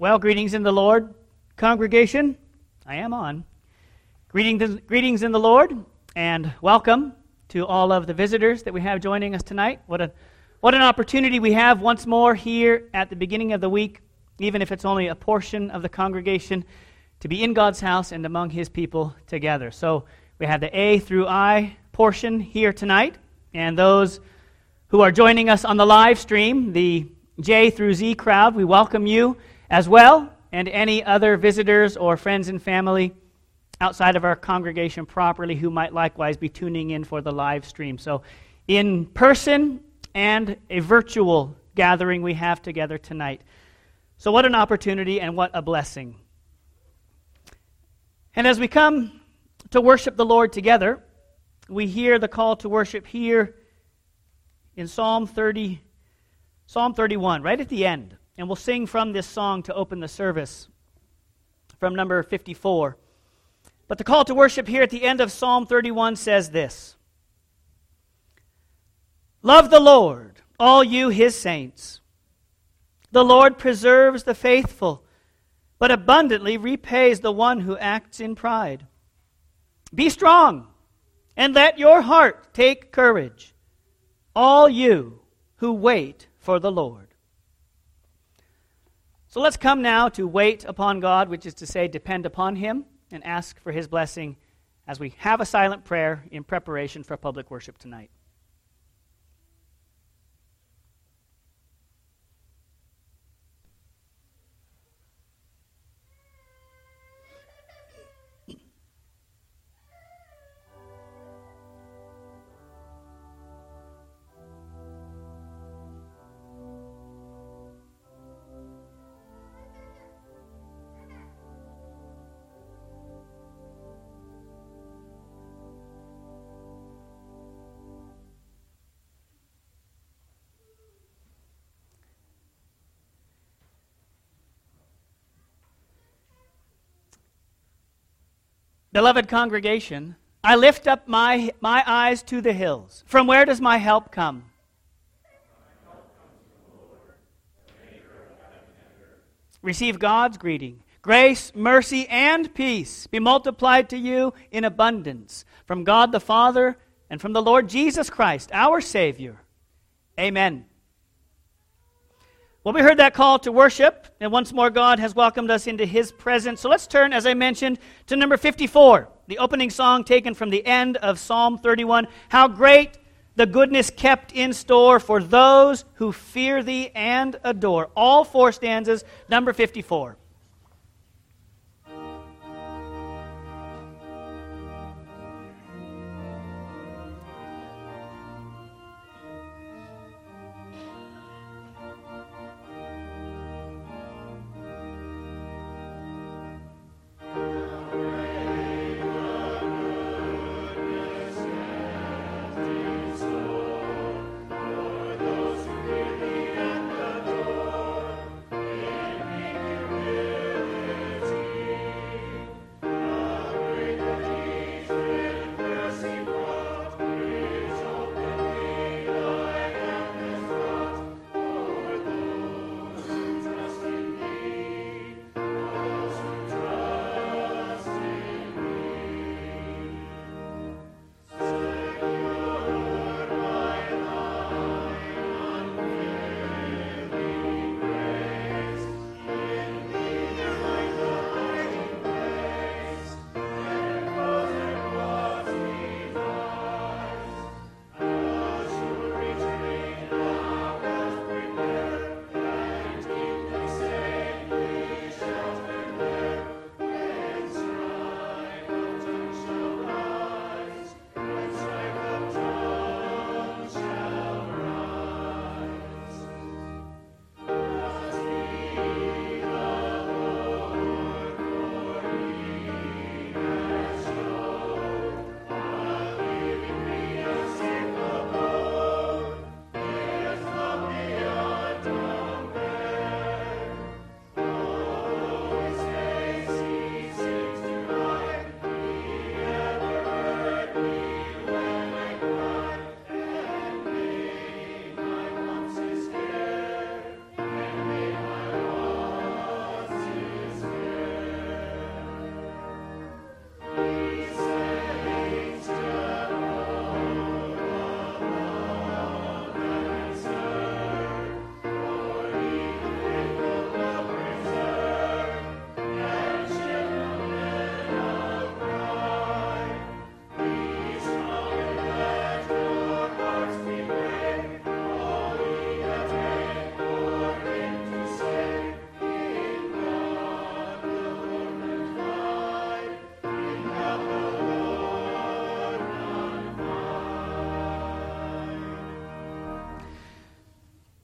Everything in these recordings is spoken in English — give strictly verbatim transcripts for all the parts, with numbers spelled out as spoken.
Well, greetings in the Lord, congregation. I am on. Greetings, greetings in the Lord, and welcome to all of the visitors that we have joining us tonight. What a, what an opportunity we have once more here at the beginning of the week, even if it's only a portion of the congregation, to be in God's house and among His people together. So we have the A through I portion here tonight, and those who are joining us on the live stream, the J through Z crowd, we welcome you as well, and any other visitors or friends and family outside of our congregation properly who might likewise be tuning in for the live stream. So in person and a virtual gathering we have together tonight. So what an opportunity and what a blessing. And as we come to worship the Lord together, we hear the call to worship here in Psalm thirty, Psalm thirty-one, right at the end. And we'll sing from this song to open the service from number fifty-four. But the call to worship here at the end of Psalm thirty-one says this: Love the Lord, all you His saints. The Lord preserves the faithful, but abundantly repays the one who acts in pride. Be strong, and let your heart take courage, all you who wait for the Lord. So let's come now to wait upon God, which is to say depend upon Him, and ask for His blessing as we have a silent prayer in preparation for public worship tonight. Beloved congregation, I lift up my, my eyes to the hills. From where does my help come? Receive God's greeting. Grace, mercy, and peace be multiplied to you in abundance from God the Father and from the Lord Jesus Christ, our Savior. Amen. Well, we heard that call to worship, and once more God has welcomed us into His presence. So let's turn, as I mentioned, to number fifty-four, the opening song taken from the end of Psalm thirty-one. How great the goodness kept in store for those who fear Thee and adore. All four stanzas, number fifty-four. Thank you.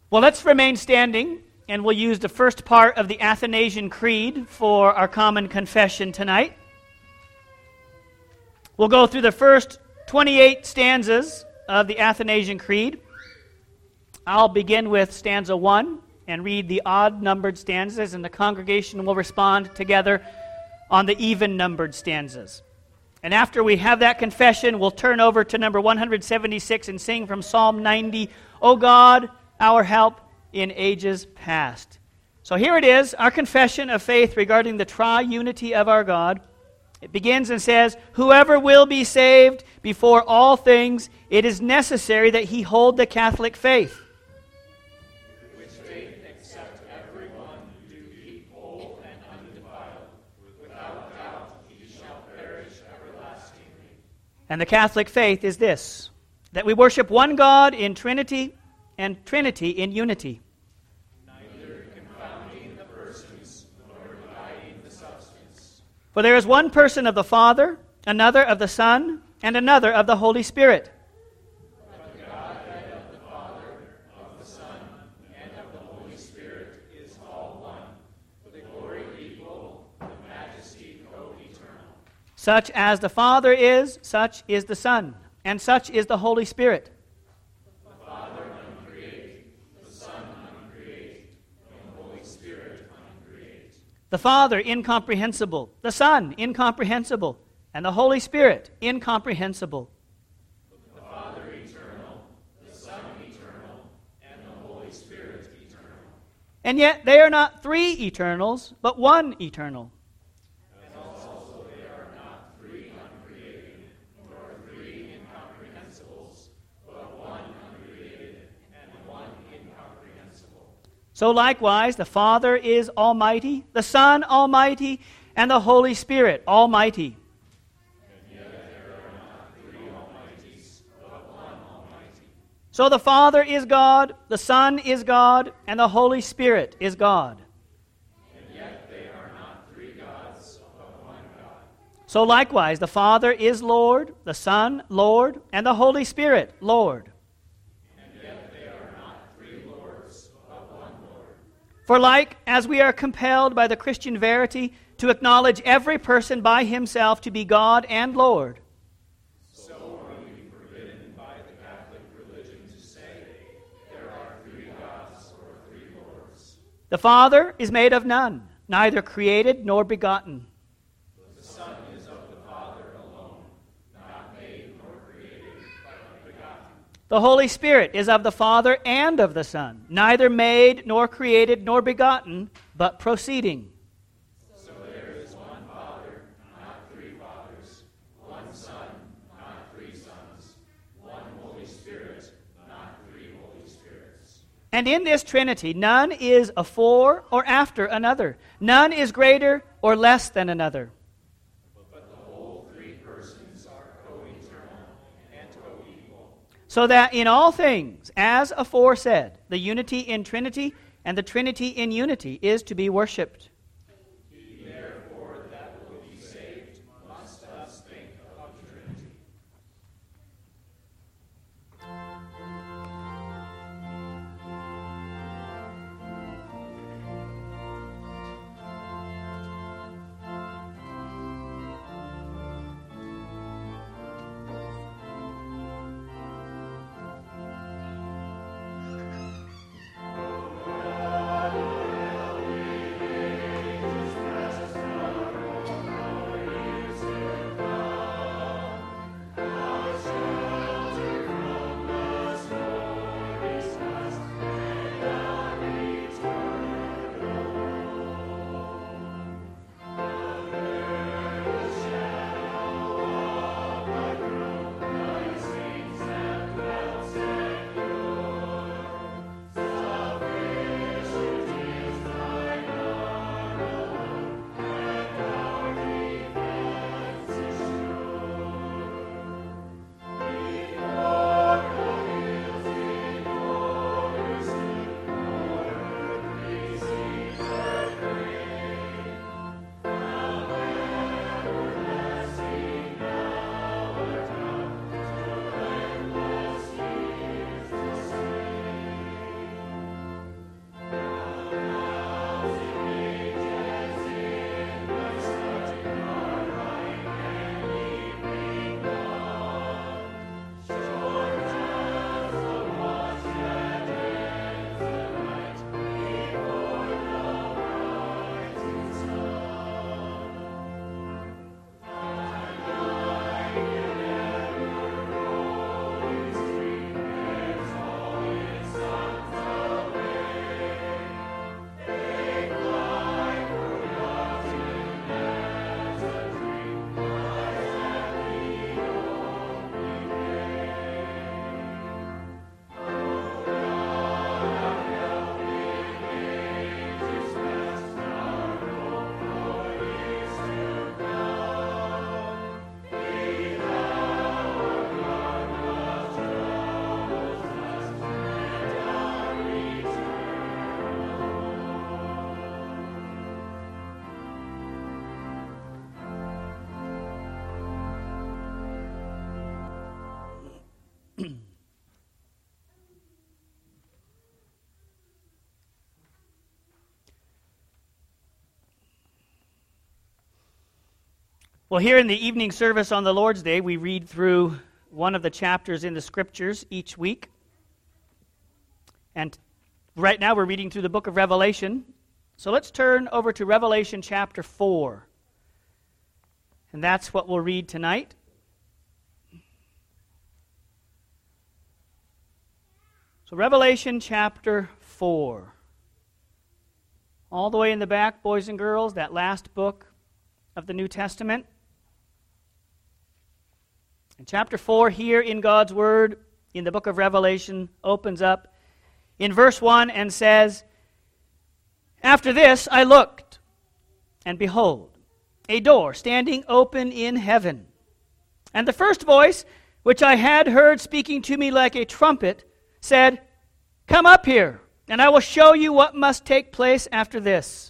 Well, let's remain standing, and we'll use the first part of the Athanasian Creed for our common confession tonight. We'll go through the first twenty-eight stanzas of the Athanasian Creed. I'll begin with stanza one and read the odd-numbered stanzas, and the congregation will respond together on the even-numbered stanzas. And after we have that confession, we'll turn over to number one hundred seventy-six and sing from Psalm ninety, O God, our help in ages past. So here it is, our confession of faith regarding the triunity of our God. It begins and says, whoever will be saved before all things, it is necessary that he hold the Catholic faith. Which faith except everyone do keep whole and undefiled. Without doubt he shall perish everlastingly. And the Catholic faith is this, that we worship one God in Trinity and Trinity in unity. Neither confounding the persons nor dividing the substance. For there is one person of the Father, another of the Son, and another of the Holy Spirit. But the Godhead of the Father, of the Son, and of the Holy Spirit is all one, the glory equal, the majesty co-eternal. Such as the Father is, such is the Son, and such is the Holy Spirit. The Father uncreate, the Son uncreate, and the Holy Spirit uncreate. The Father incomprehensible, the Son incomprehensible, and the Holy Spirit incomprehensible. The Father eternal, the Son eternal, and the Holy Spirit eternal. And yet they are not three eternals, but one eternal. And also they are not three uncreated, nor three incomprehensibles, but one uncreated and one incomprehensible. So likewise, the Father is almighty, the Son almighty, and the Holy Spirit almighty. So the Father is God, the Son is God, and the Holy Spirit is God. And yet they are not three gods, but one God. So likewise, the Father is Lord, the Son Lord, and the Holy Spirit Lord. And yet they are not three lords, but one Lord. For like as we are compelled by the Christian verity to acknowledge every person by himself to be God and Lord, So are we forbidden by the Catholic religion to say there are three gods or three lords. the Father is made of none, neither created nor begotten. The Son is of the Father alone, not made nor created, but begotten. The Holy Spirit is of the Father and of the Son, neither made nor created nor begotten, but proceeding. So there is one Father, not three fathers, one Son, not three sons, one Holy Spirit, not three Holy Spirits. And in this Trinity, none is afore or after another. None is greater or less than another. But the whole three persons are co-eternal and co-equal. So that in all things, as aforesaid, the unity in Trinity and the Trinity in unity is to be worshipped. He therefore that will be saved must thus think of the Trinity. Well, here in the evening service on the Lord's Day, we read through one of the chapters in the Scriptures each week. And right now we're reading through the book of Revelation. So let's turn over to Revelation chapter four. And that's what we'll read tonight. So Revelation chapter four. All the way in the back, boys and girls, that last book of the New Testament. And chapter four here in God's Word, in the book of Revelation, opens up in verse one and says, "After this I looked, and behold, a door standing open in heaven. And the first voice, which I had heard speaking to me like a trumpet, said, 'Come up here, and I will show you what must take place after this.'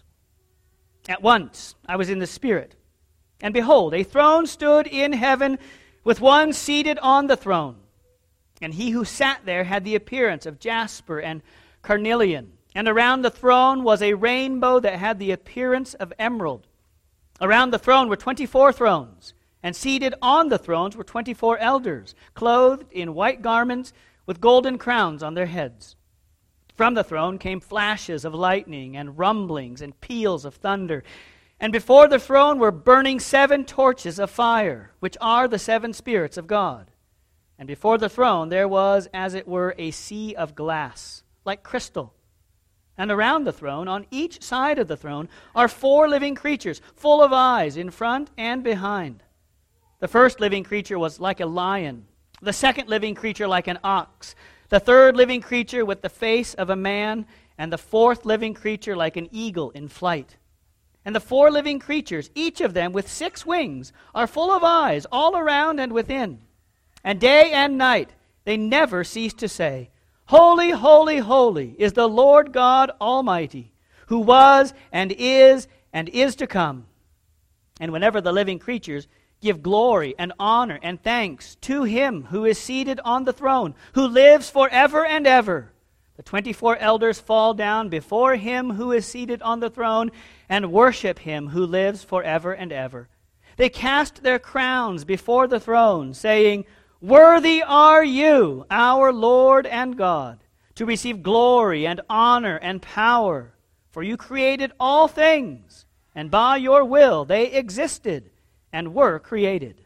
At once I was in the Spirit, and behold, a throne stood in heaven, with one seated on the throne. And he who sat there had the appearance of jasper and carnelian. And around the throne was a rainbow that had the appearance of emerald. Around the throne were twenty-four thrones, and seated on the thrones were twenty-four elders, clothed in white garments with golden crowns on their heads. From the throne came flashes of lightning and rumblings and peals of thunder. And before the throne were burning seven torches of fire, which are the seven spirits of God. And before the throne there was, as it were, a sea of glass, like crystal. And around the throne, on each side of the throne, are four living creatures, full of eyes in front and behind. The first living creature was like a lion, the second living creature like an ox, the third living creature with the face of a man, and the fourth living creature like an eagle in flight. And the four living creatures, each of them with six wings, are full of eyes all around and within. And day and night they never cease to say, 'Holy, holy, holy is the Lord God Almighty, who was and is and is to come.' And whenever the living creatures give glory and honor and thanks to him who is seated on the throne, who lives forever and ever, the twenty-four elders fall down before him who is seated on the throne and worship him who lives forever and ever. They cast their crowns before the throne, saying, 'Worthy are you, our Lord and God, to receive glory and honor and power. For you created all things, and by your will they existed and were created.'"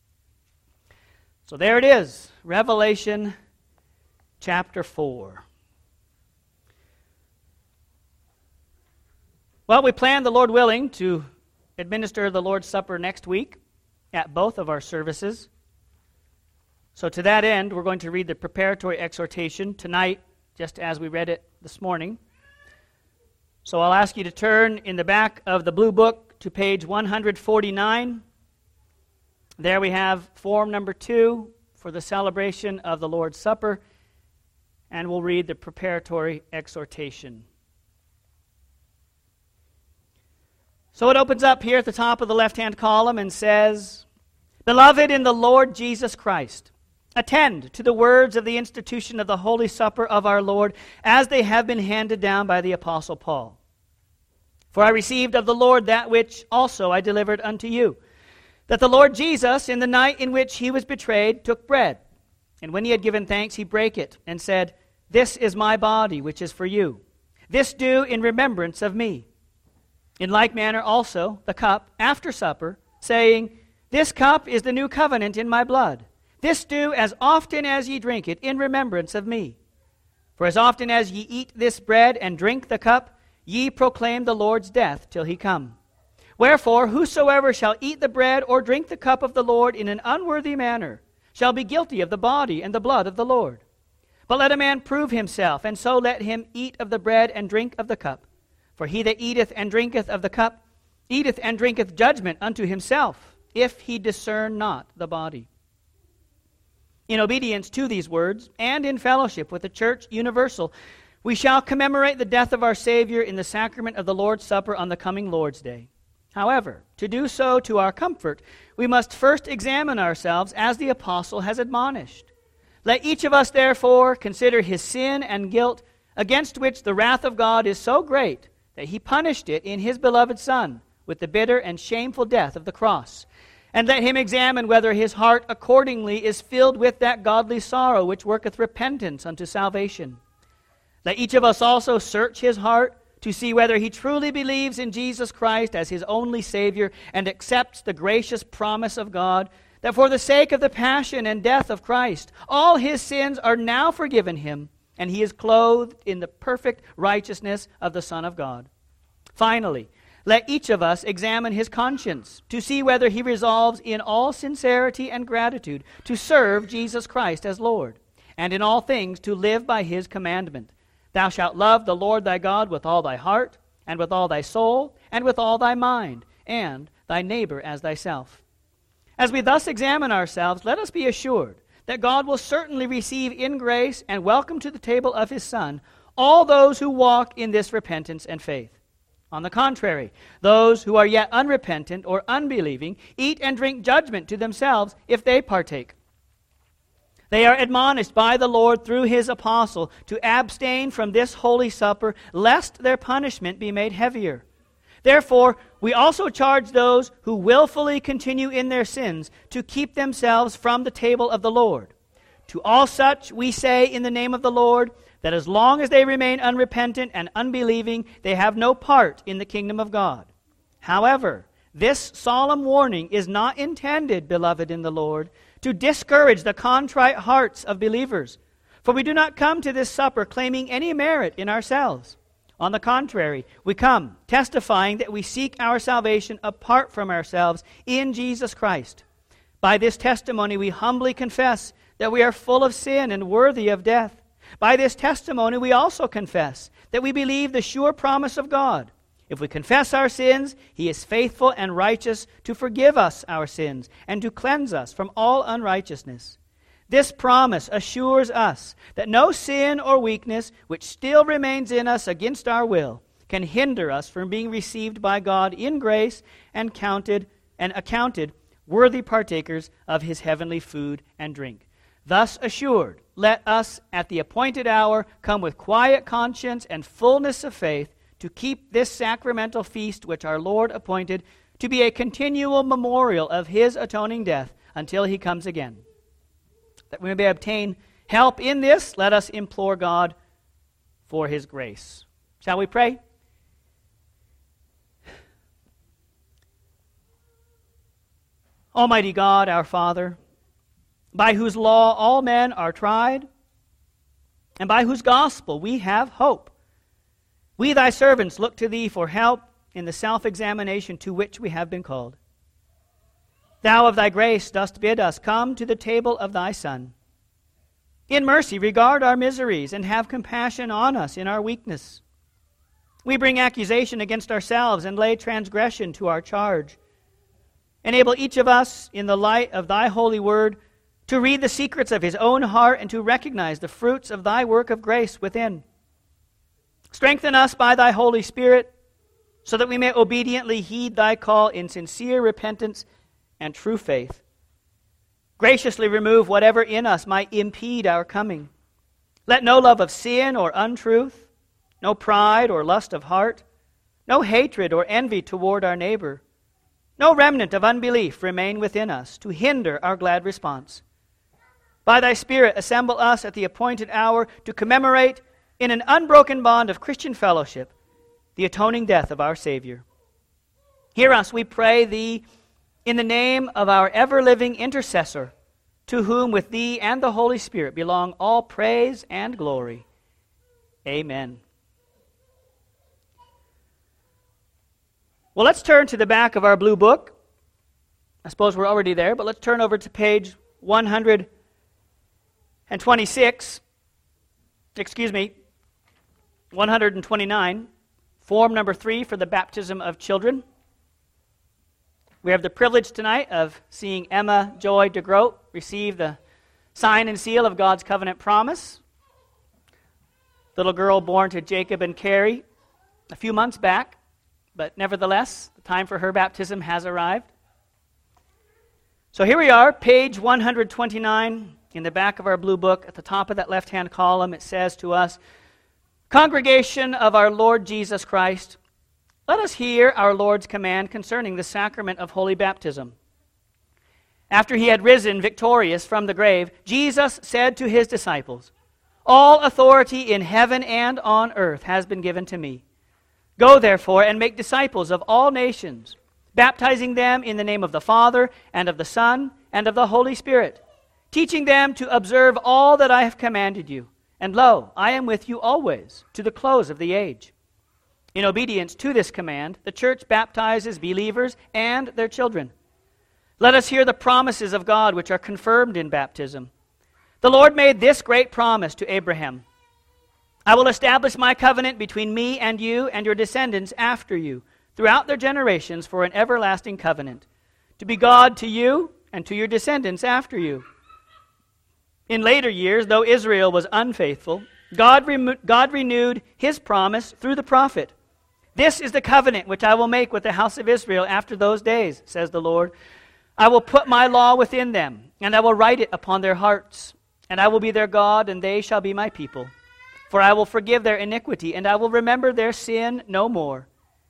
So there it is, Revelation chapter four. Well, we plan, the Lord willing, to administer the Lord's Supper next week at both of our services. So to that end, we're going to read the preparatory exhortation tonight, just as we read it this morning. So I'll ask you to turn in the back of the blue book to page one forty-nine. There we have form number two for the celebration of the Lord's Supper, and we'll read the preparatory exhortation. So it opens up here at the top of the left-hand column and says, "Beloved in the Lord Jesus Christ, attend to the words of the institution of the Holy Supper of our Lord, as they have been handed down by the Apostle Paul. For I received of the Lord that which also I delivered unto you, that the Lord Jesus, in the night in which he was betrayed, took bread. And when he had given thanks, he brake it, and said, 'This is my body, which is for you. This do in remembrance of me.' In like manner also the cup after supper, saying, 'This cup is the new covenant in my blood. This do as often as ye drink it in remembrance of me. For as often as ye eat this bread and drink the cup, ye proclaim the Lord's death till he come. Wherefore, whosoever shall eat the bread or drink the cup of the Lord in an unworthy manner shall be guilty of the body and the blood of the Lord. But let a man prove himself, and so let him eat of the bread and drink of the cup. For he that eateth and drinketh of the cup, eateth and drinketh judgment unto himself, if he discern not the body. In obedience to these words, and in fellowship with the church universal, we shall commemorate the death of our Savior in the sacrament of the Lord's Supper on the coming Lord's Day. However, to do so to our comfort, we must first examine ourselves as the apostle has admonished. Let each of us, therefore, consider his sin and guilt, against which the wrath of God is so great that he punished it in his beloved Son with the bitter and shameful death of the cross. And let him examine whether his heart accordingly is filled with that godly sorrow which worketh repentance unto salvation. Let each of us also search his heart to see whether he truly believes in Jesus Christ as his only Savior and accepts the gracious promise of God that for the sake of the passion and death of Christ, all his sins are now forgiven him, and he is clothed in the perfect righteousness of the Son of God. Finally, let each of us examine his conscience to see whether he resolves in all sincerity and gratitude to serve Jesus Christ as Lord, and in all things to live by his commandment. Thou shalt love the Lord thy God with all thy heart, and with all thy soul, and with all thy mind, and thy neighbor as thyself. As we thus examine ourselves, let us be assured that God will certainly receive in grace and welcome to the table of his Son all those who walk in this repentance and faith. On the contrary, those who are yet unrepentant or unbelieving eat and drink judgment to themselves if they partake. They are admonished by the Lord through his apostle to abstain from this holy supper, lest their punishment be made heavier. Therefore, we also charge those who willfully continue in their sins to keep themselves from the table of the Lord. To all such we say in the name of the Lord, that as long as they remain unrepentant and unbelieving, they have no part in the kingdom of God. However, this solemn warning is not intended, beloved in the Lord, to discourage the contrite hearts of believers. For we do not come to this supper claiming any merit in ourselves. On the contrary, we come testifying that we seek our salvation apart from ourselves in Jesus Christ. By this testimony we humbly confess that we are full of sin and worthy of death. By this testimony we also confess that we believe the sure promise of God. If we confess our sins, he is faithful and righteous to forgive us our sins and to cleanse us from all unrighteousness. This promise assures us that no sin or weakness which still remains in us against our will can hinder us from being received by God in grace and counted and accounted worthy partakers of his heavenly food and drink. Thus assured, let us at the appointed hour come with quiet conscience and fullness of faith to keep this sacramental feast which our Lord appointed to be a continual memorial of his atoning death until he comes again. That we may obtain help in this, let us implore God for his grace. Shall we pray? Almighty God, our Father, by whose law all men are tried, and by whose gospel we have hope, we thy servants look to thee for help in the self-examination to which we have been called. Thou of thy grace dost bid us come to the table of thy Son. In mercy regard our miseries and have compassion on us in our weakness. We bring accusation against ourselves and lay transgression to our charge. Enable each of us in the light of thy holy word to read the secrets of his own heart and to recognize the fruits of thy work of grace within. Strengthen us by thy Holy Spirit so that we may obediently heed thy call in sincere repentance and true faith. Graciously remove whatever in us might impede our coming. Let no love of sin or untruth, no pride or lust of heart, no hatred or envy toward our neighbor, no remnant of unbelief remain within us to hinder our glad response. By thy Spirit assemble us at the appointed hour to commemorate in an unbroken bond of Christian fellowship the atoning death of our Savior. Hear us, we pray thee, in the name of our ever-living intercessor, to whom with thee and the Holy Spirit belong all praise and glory. Amen. Well, let's turn to the back of our blue book. I suppose we're already there, but let's turn over to page one hundred twenty-six. Excuse me, one hundred twenty-nine. Form number three for the baptism of children. We have the privilege tonight of seeing Emma Joy DeGroat receive the sign and seal of God's covenant promise. Little girl born to Jacob and Carrie a few months back, but nevertheless, the time for her baptism has arrived. So here we are, page one hundred twenty-nine, in the back of our blue book. At the top of that left-hand column, it says to us, Congregation of our Lord Jesus Christ, let us hear our Lord's command concerning the sacrament of holy baptism. After he had risen victorious from the grave, Jesus said to his disciples, "All authority in heaven and on earth has been given to me. Go therefore and make disciples of all nations, baptizing them in the name of the Father and of the Son and of the Holy Spirit, teaching them to observe all that I have commanded you. And lo, I am with you always, to the close of the age." In obedience to this command, the church baptizes believers and their children. Let us hear the promises of God which are confirmed in baptism. The Lord made this great promise to Abraham: "I will establish my covenant between me and you and your descendants after you, throughout their generations for an everlasting covenant, to be God to you and to your descendants after you." In later years, though Israel was unfaithful, God, remo- God renewed his promise through the prophet. "This is the covenant which I will make with the house of Israel after those days, says the Lord. I will put my law within them, and I will write it upon their hearts. And I will be their God, and they shall be my people. For I will forgive their iniquity, and I will remember their sin no more."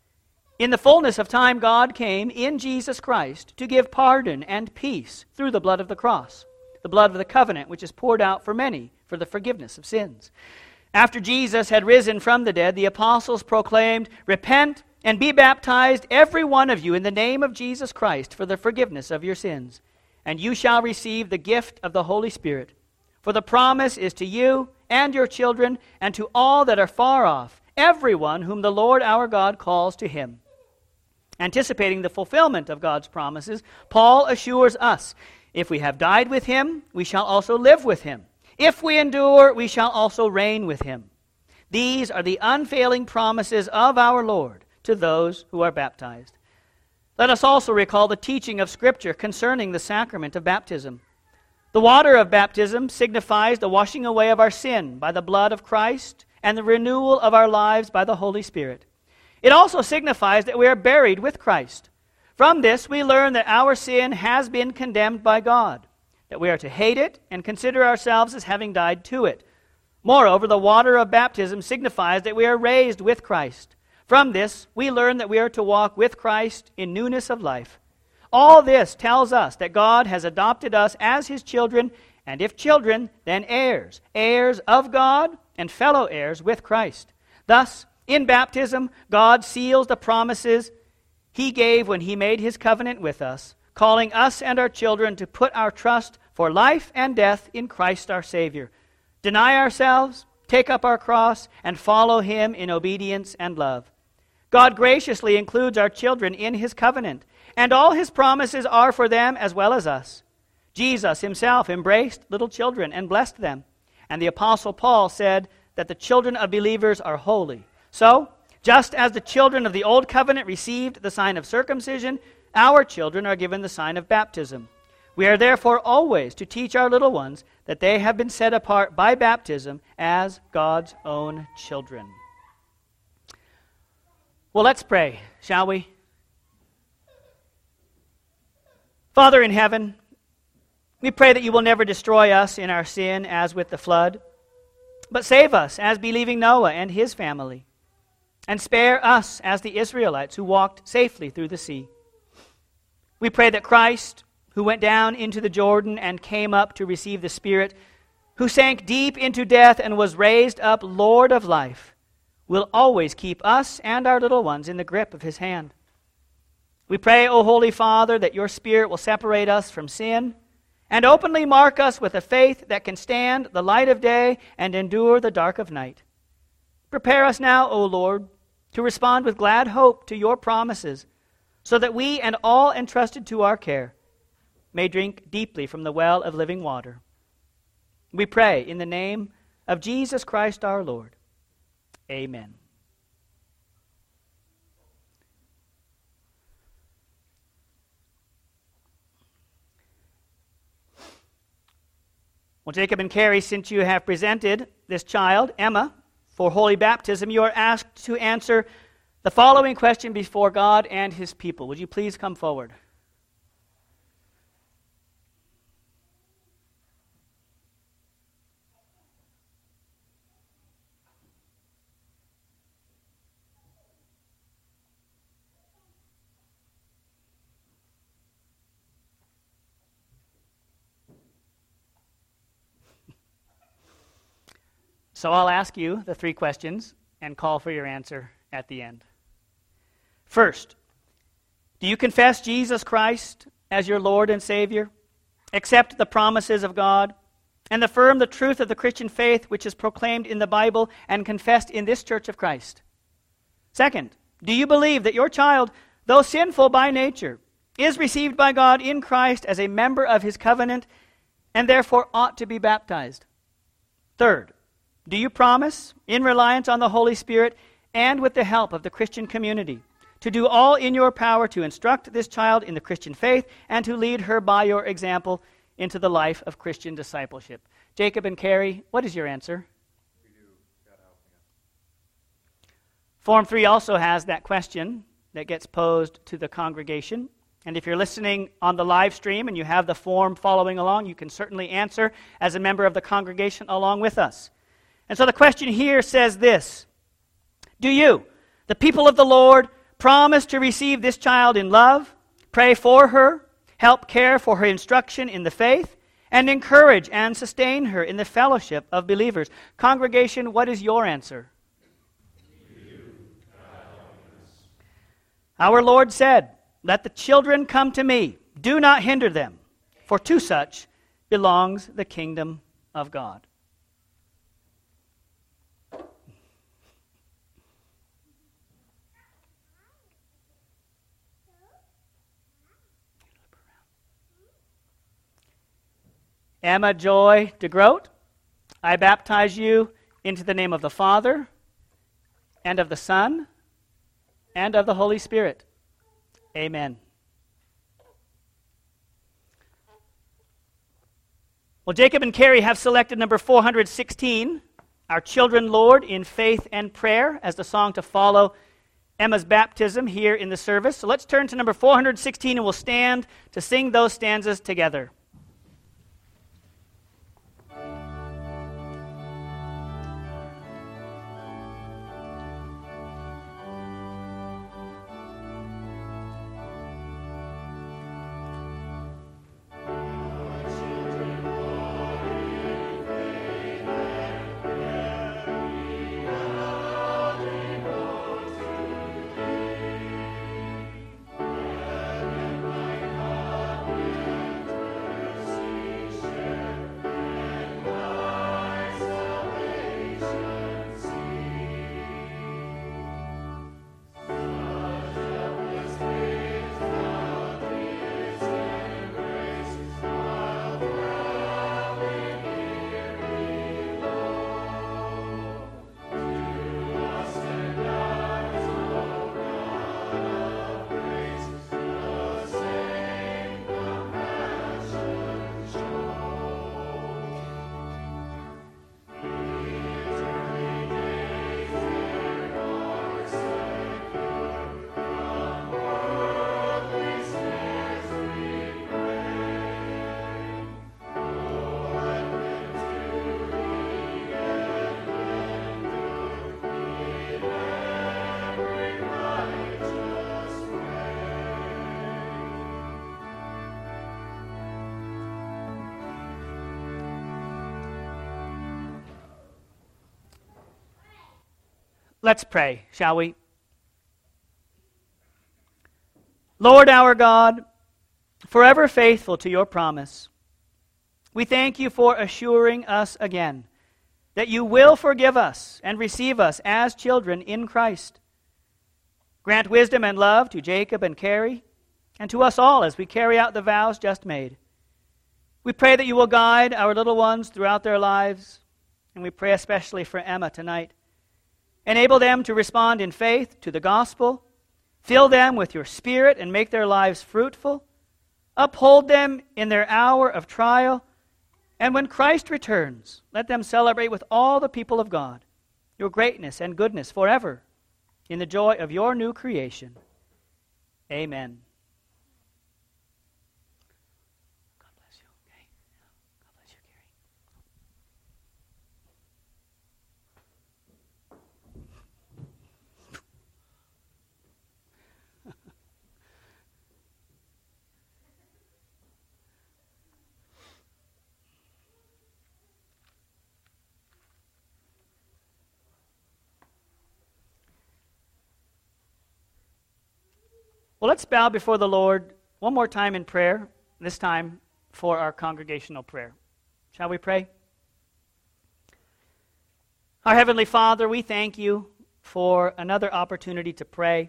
In the fullness of time, God came in Jesus Christ to give pardon and peace through the blood of the cross, the blood of the covenant which is poured out for many for the forgiveness of sins. After Jesus had risen from the dead, the apostles proclaimed, "Repent and be baptized, every one of you, in the name of Jesus Christ for the forgiveness of your sins, and you shall receive the gift of the Holy Spirit. For the promise is to you and your children and to all that are far off, everyone whom the Lord our God calls to him." Anticipating the fulfillment of God's promises, Paul assures us, "If we have died with him, we shall also live with him. If we endure, we shall also reign with him." These are the unfailing promises of our Lord to those who are baptized. Let us also recall the teaching of Scripture concerning the sacrament of baptism. The water of baptism signifies the washing away of our sin by the blood of Christ and the renewal of our lives by the Holy Spirit. It also signifies that we are buried with Christ. From this, we learn that our sin has been condemned by God, that we are to hate it and consider ourselves as having died to it. Moreover, the water of baptism signifies that we are raised with Christ. From this, we learn that we are to walk with Christ in newness of life. All this tells us that God has adopted us as his children, and if children, then heirs, heirs of God and fellow heirs with Christ. Thus, in baptism, God seals the promises he gave when he made his covenant with us, calling us and our children to put our trust for life and death in Christ our Savior, deny ourselves, take up our cross, and follow him in obedience and love. God graciously includes our children in his covenant, and all his promises are for them as well as us. Jesus himself embraced little children and blessed them, and the Apostle Paul said that the children of believers are holy. So, just as the children of the old covenant received the sign of circumcision, our children are given the sign of baptism. We are therefore always to teach our little ones that they have been set apart by baptism as God's own children. Well, let's pray, shall we? Father in heaven, we pray that you will never destroy us in our sin as with the flood, but save us as believing Noah and his family, and spare us as the Israelites who walked safely through the sea. We pray that Christ, who went down into the Jordan and came up to receive the Spirit, who sank deep into death and was raised up Lord of life, will always keep us and our little ones in the grip of his hand. We pray, O Holy Father, that your Spirit will separate us from sin and openly mark us with a faith that can stand the light of day and endure the dark of night. Prepare us now, O Lord, to respond with glad hope to your promises, so that we and all entrusted to our care may drink deeply from the well of living water. We pray in the name of Jesus Christ our Lord. Amen. Well, Jacob and Carrie, since you have presented this child, Emma, for holy baptism, you are asked to answer the following question before God and his people. Would you please come forward? So I'll ask you the three questions and call for your answer at the end. First, do you confess Jesus Christ as your Lord and Savior? Accept the promises of God and affirm the truth of the Christian faith which is proclaimed in the Bible and confessed in this Church of Christ? Second, do you believe that your child, though sinful by nature, is received by God in Christ as a member of his covenant and therefore ought to be baptized? Third, do you promise, in reliance on the Holy Spirit and with the help of the Christian community, to do all in your power to instruct this child in the Christian faith and to lead her by your example into the life of Christian discipleship? Jacob and Carrie, what is your answer? We do. God help me. Form three also has that question that gets posed to the congregation. And if you're listening on the live stream and you have the form following along, you can certainly answer as a member of the congregation along with us. And so the question here says this: do you, the people of the Lord, promise to receive this child in love, pray for her, help care for her instruction in the faith, and encourage and sustain her in the fellowship of believers? Congregation, what is your answer? Our Lord said, "Let the children come to me. Do not hinder them, for to such belongs the kingdom of God." Emma Joy DeGroat, I baptize you into the name of the Father, and of the Son, and of the Holy Spirit. Amen. Well, Jacob and Carrie have selected number four hundred sixteen, Our Children, Lord, in Faith and Prayer, as the song to follow Emma's baptism here in the service. So let's turn to number four hundred sixteen and we'll stand to sing those stanzas together. Let's pray, shall we? Lord our God, forever faithful to your promise, we thank you for assuring us again that you will forgive us and receive us as children in Christ. Grant wisdom and love to Jacob and Carrie, and to us all as we carry out the vows just made. We pray that you will guide our little ones throughout their lives, and we pray especially for Emma tonight. Enable them to respond in faith to the gospel. Fill them with your Spirit and make their lives fruitful. Uphold them in their hour of trial. And when Christ returns, let them celebrate with all the people of God your greatness and goodness forever in the joy of your new creation. Amen. God bless you. Okay. God bless you, Carrie. Well, let's bow before the Lord one more time in prayer, this time for our congregational prayer. Shall we pray? Our Heavenly Father, we thank you for another opportunity to pray.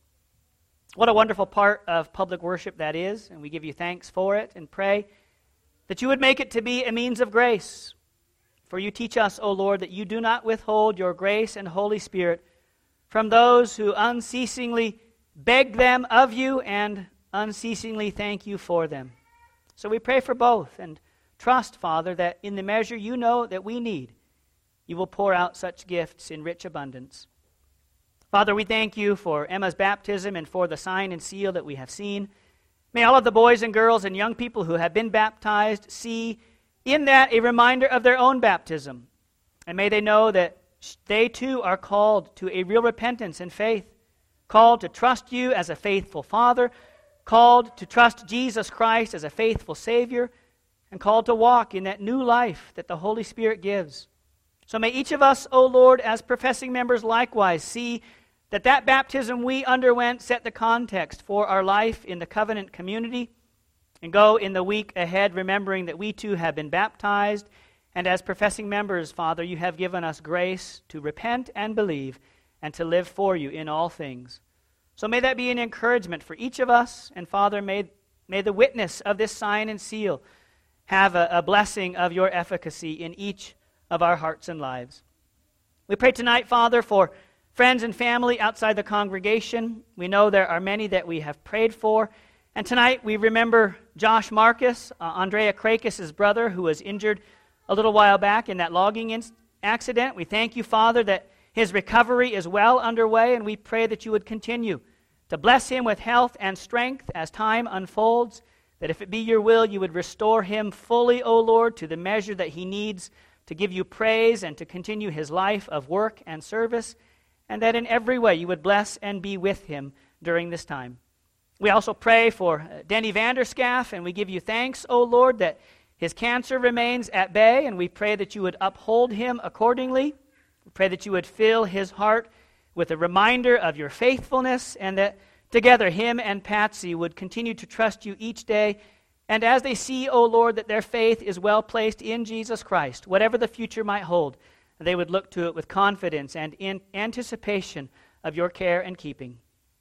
What a wonderful part of public worship that is, and we give you thanks for it and pray that you would make it to be a means of grace. For you teach us, O Lord, that you do not withhold your grace and Holy Spirit from those who unceasingly beg them of you and unceasingly thank you for them. So we pray for both and trust, Father, that in the measure you know that we need, you will pour out such gifts in rich abundance. Father, we thank you for Emma's baptism and for the sign and seal that we have seen. May all of the boys and girls and young people who have been baptized see in that a reminder of their own baptism. And may they know that they too are called to a real repentance and faith, called to trust you as a faithful Father, called to trust Jesus Christ as a faithful Savior, and called to walk in that new life that the Holy Spirit gives. So may each of us, O Lord, as professing members likewise, see that that baptism we underwent set the context for our life in the covenant community, and go in the week ahead remembering that we too have been baptized, and as professing members, Father, you have given us grace to repent and believe and to live for you in all things. So may that be an encouragement for each of us, and Father, may, may the witness of this sign and seal have a, a blessing of your efficacy in each of our hearts and lives. We pray tonight, Father, for friends and family outside the congregation. We know there are many that we have prayed for. And tonight we remember Josh Marcus, uh, Andrea Krakis' brother, who was injured a little while back in that logging in- accident. We thank you, Father, that his recovery is well underway, and we pray that you would continue to bless him with health and strength as time unfolds, that if it be your will, you would restore him fully, O Lord, to the measure that he needs to give you praise and to continue his life of work and service, and that in every way you would bless and be with him during this time. We also pray for Denny Vanderscaff, and we give you thanks, O Lord, that his cancer remains at bay, and we pray that you would uphold him accordingly. We pray that you would fill his heart with a reminder of your faithfulness, and that together him and Patsy would continue to trust you each day. And as they see, O Lord, that their faith is well placed in Jesus Christ, whatever the future might hold, they would look to it with confidence and in anticipation of your care and keeping.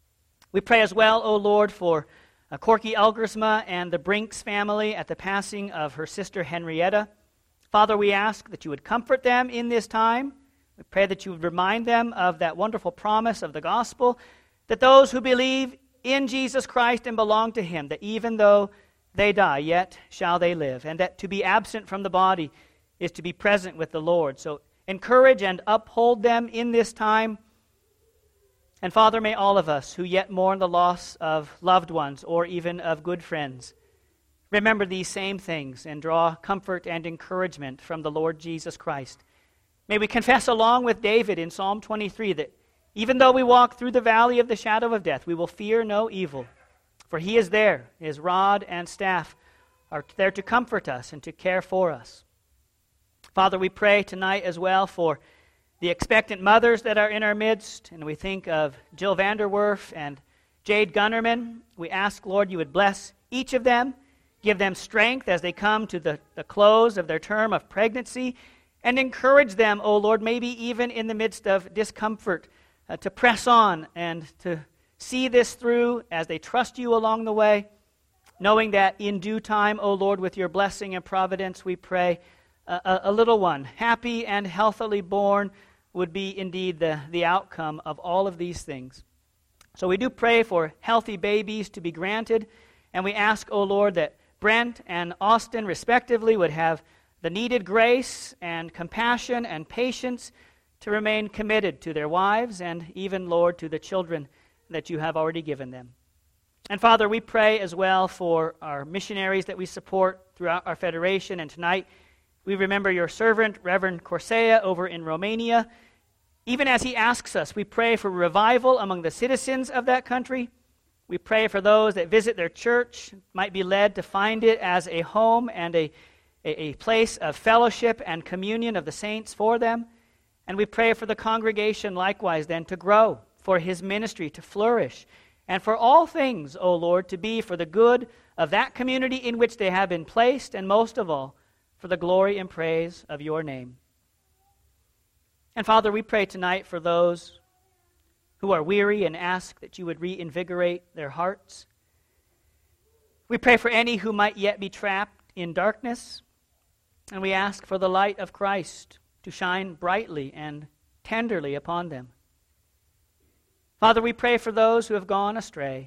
We pray as well, O Lord, for uh, Corky Elgersma and the Brinks family at the passing of her sister Henrietta. Father, we ask that you would comfort them in this time. We pray that you would remind them of that wonderful promise of the gospel, that those who believe in Jesus Christ and belong to him, that even though they die, yet shall they live, and that to be absent from the body is to be present with the Lord. So encourage and uphold them in this time. And Father, may all of us who yet mourn the loss of loved ones or even of good friends remember these same things and draw comfort and encouragement from the Lord Jesus Christ. May we confess along with David in Psalm twenty-three that even though we walk through the valley of the shadow of death, we will fear no evil. For he is there. His rod and staff are there to comfort us and to care for us. Father, we pray tonight as well for the expectant mothers that are in our midst, and we think of Jill Vanderwerf and Jade Gunnerman. We ask, Lord, you would bless each of them, give them strength as they come to the, the close of their term of pregnancy, and encourage them, O Lord, maybe even in the midst of discomfort, uh, to press on and to see this through as they trust you along the way, knowing that in due time, O Lord, with your blessing and providence, we pray, uh, a, a little one, happy and healthily born, would be indeed the, the outcome of all of these things. So we do pray for healthy babies to be granted, and we ask, O Lord, that Brent and Austin, respectively, would have the needed grace and compassion and patience to remain committed to their wives and even, Lord, to the children that you have already given them. And Father, we pray as well for our missionaries that we support throughout our federation, and tonight we remember your servant, Reverend Corsea, over in Romania. Even as he asks us, we pray for revival among the citizens of that country. We pray for those that visit their church, might be led to find it as a home and a, a, a place of fellowship and communion of the saints for them. And we pray for the congregation likewise then to grow, for his ministry to flourish, and for all things, O Lord, to be for the good of that community in which they have been placed, and most of all, for the glory and praise of your name. And Father, we pray tonight for those who are weary and ask that you would reinvigorate their hearts. We pray for any who might yet be trapped in darkness, and we ask for the light of Christ to shine brightly and tenderly upon them. Father, we pray for those who have gone astray,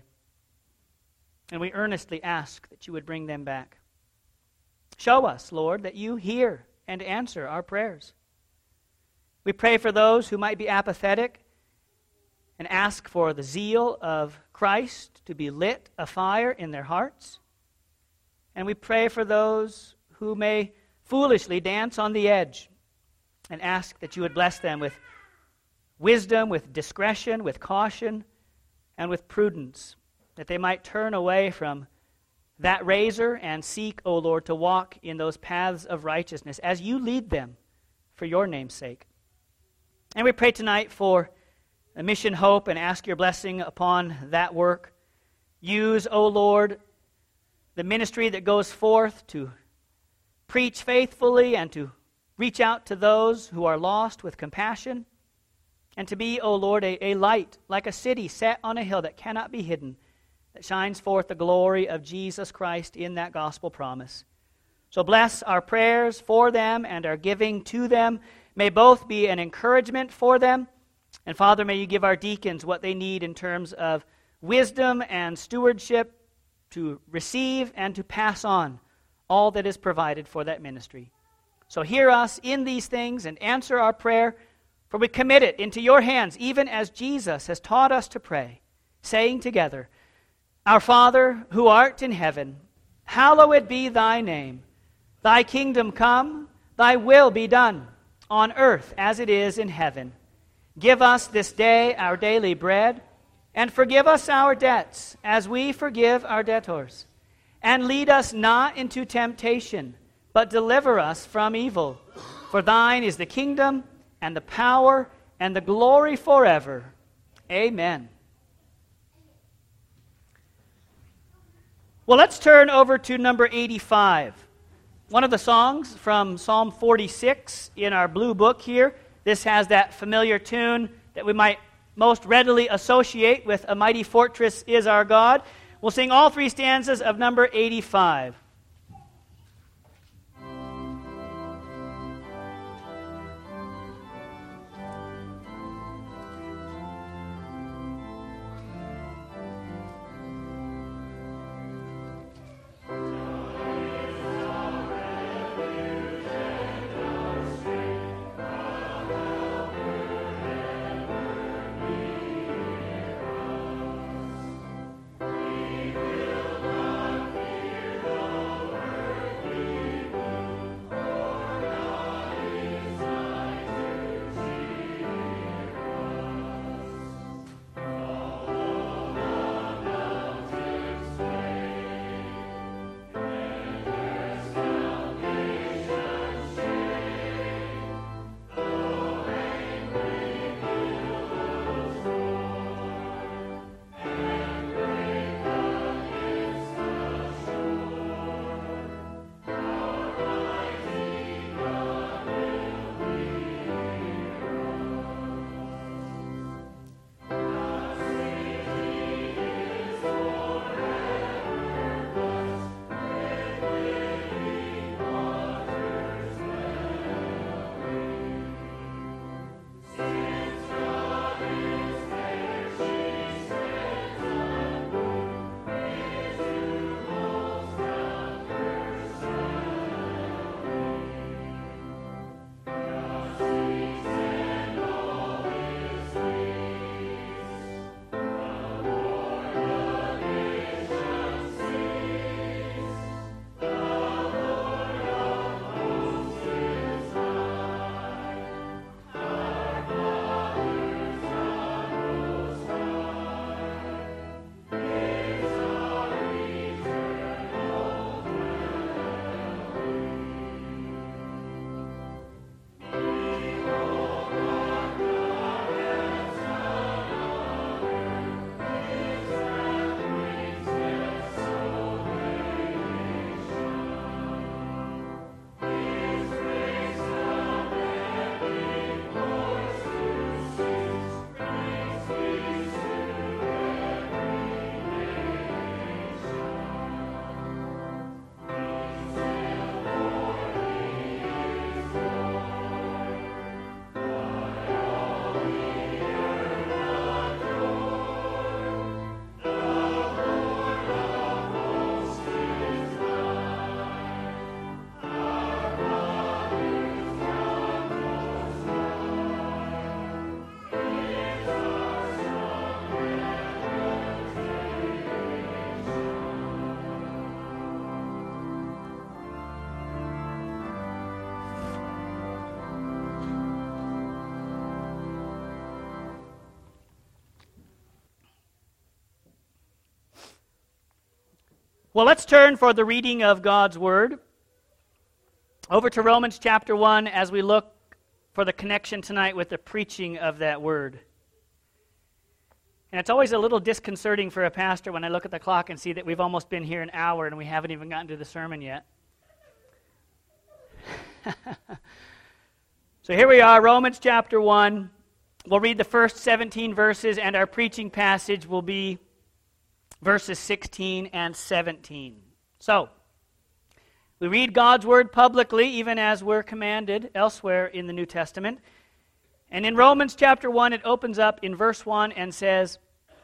and we earnestly ask that you would bring them back. Show us, Lord, that you hear and answer our prayers. We pray for those who might be apathetic and ask for the zeal of Christ to be lit afire in their hearts. And we pray for those who may foolishly dance on the edge and ask that you would bless them with wisdom, with discretion, with caution, and with prudence, that they might turn away from that razor and seek, O Lord, to walk in those paths of righteousness as you lead them for your name's sake. And we pray tonight for a Mission Hope and ask your blessing upon that work. Use, O Lord, the ministry that goes forth to preach faithfully and to reach out to those who are lost with compassion, and to be, O Lord, a, a light like a city set on a hill that cannot be hidden, that shines forth the glory of Jesus Christ in that gospel promise. So bless our prayers for them and our giving to them. May both be an encouragement for them. And Father, may you give our deacons what they need in terms of wisdom and stewardship to receive and to pass on all that is provided for that ministry. So hear us in these things and answer our prayer, for we commit it into your hands, even as Jesus has taught us to pray, saying together, Our Father, who art in heaven, hallowed be thy name. Thy kingdom come, thy will be done, on earth as it is in heaven. Give us this day our daily bread, and forgive us our debts, as we forgive our debtors. And lead us not into temptation, but deliver us from evil. For thine is the kingdom, and the power, and the glory forever. Amen. Well, let's turn over to number eighty-five. One of the songs from Psalm forty-six in our blue book here. This has that familiar tune that we might most readily associate with A Mighty Fortress is Our God. We'll sing all three stanzas of number eighty-five. We will not fear. Well, let's turn for the reading of God's Word over to Romans chapter one as we look for the connection tonight with the preaching of that Word. And it's always a little disconcerting for a pastor when I look at the clock and see that we've almost been here an hour and we haven't even gotten to the sermon yet. So here we are, Romans chapter one. We'll read the first seventeen verses, and our preaching passage will be verses sixteen and seventeen. So, we read God's Word publicly, even as we're commanded elsewhere in the New Testament. And in Romans chapter one, it opens up in verse one and says,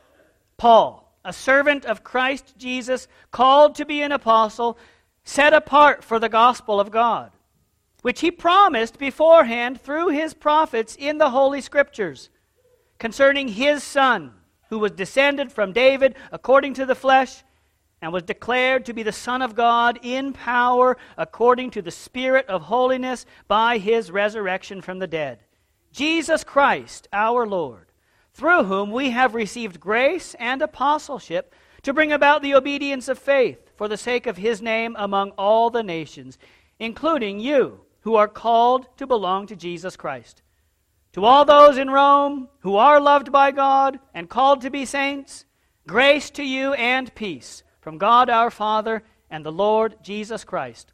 Paul, a servant of Christ Jesus, called to be an apostle, set apart for the gospel of God, which he promised beforehand through his prophets in the Holy Scriptures, concerning his Son, who was descended from David according to the flesh, and was declared to be the Son of God in power according to the Spirit of holiness by his resurrection from the dead, Jesus Christ our Lord, through whom we have received grace and apostleship to bring about the obedience of faith for the sake of his name among all the nations, including you, who are called to belong to Jesus Christ. To all those in Rome who are loved by God and called to be saints, grace to you and peace from God our Father and the Lord Jesus Christ.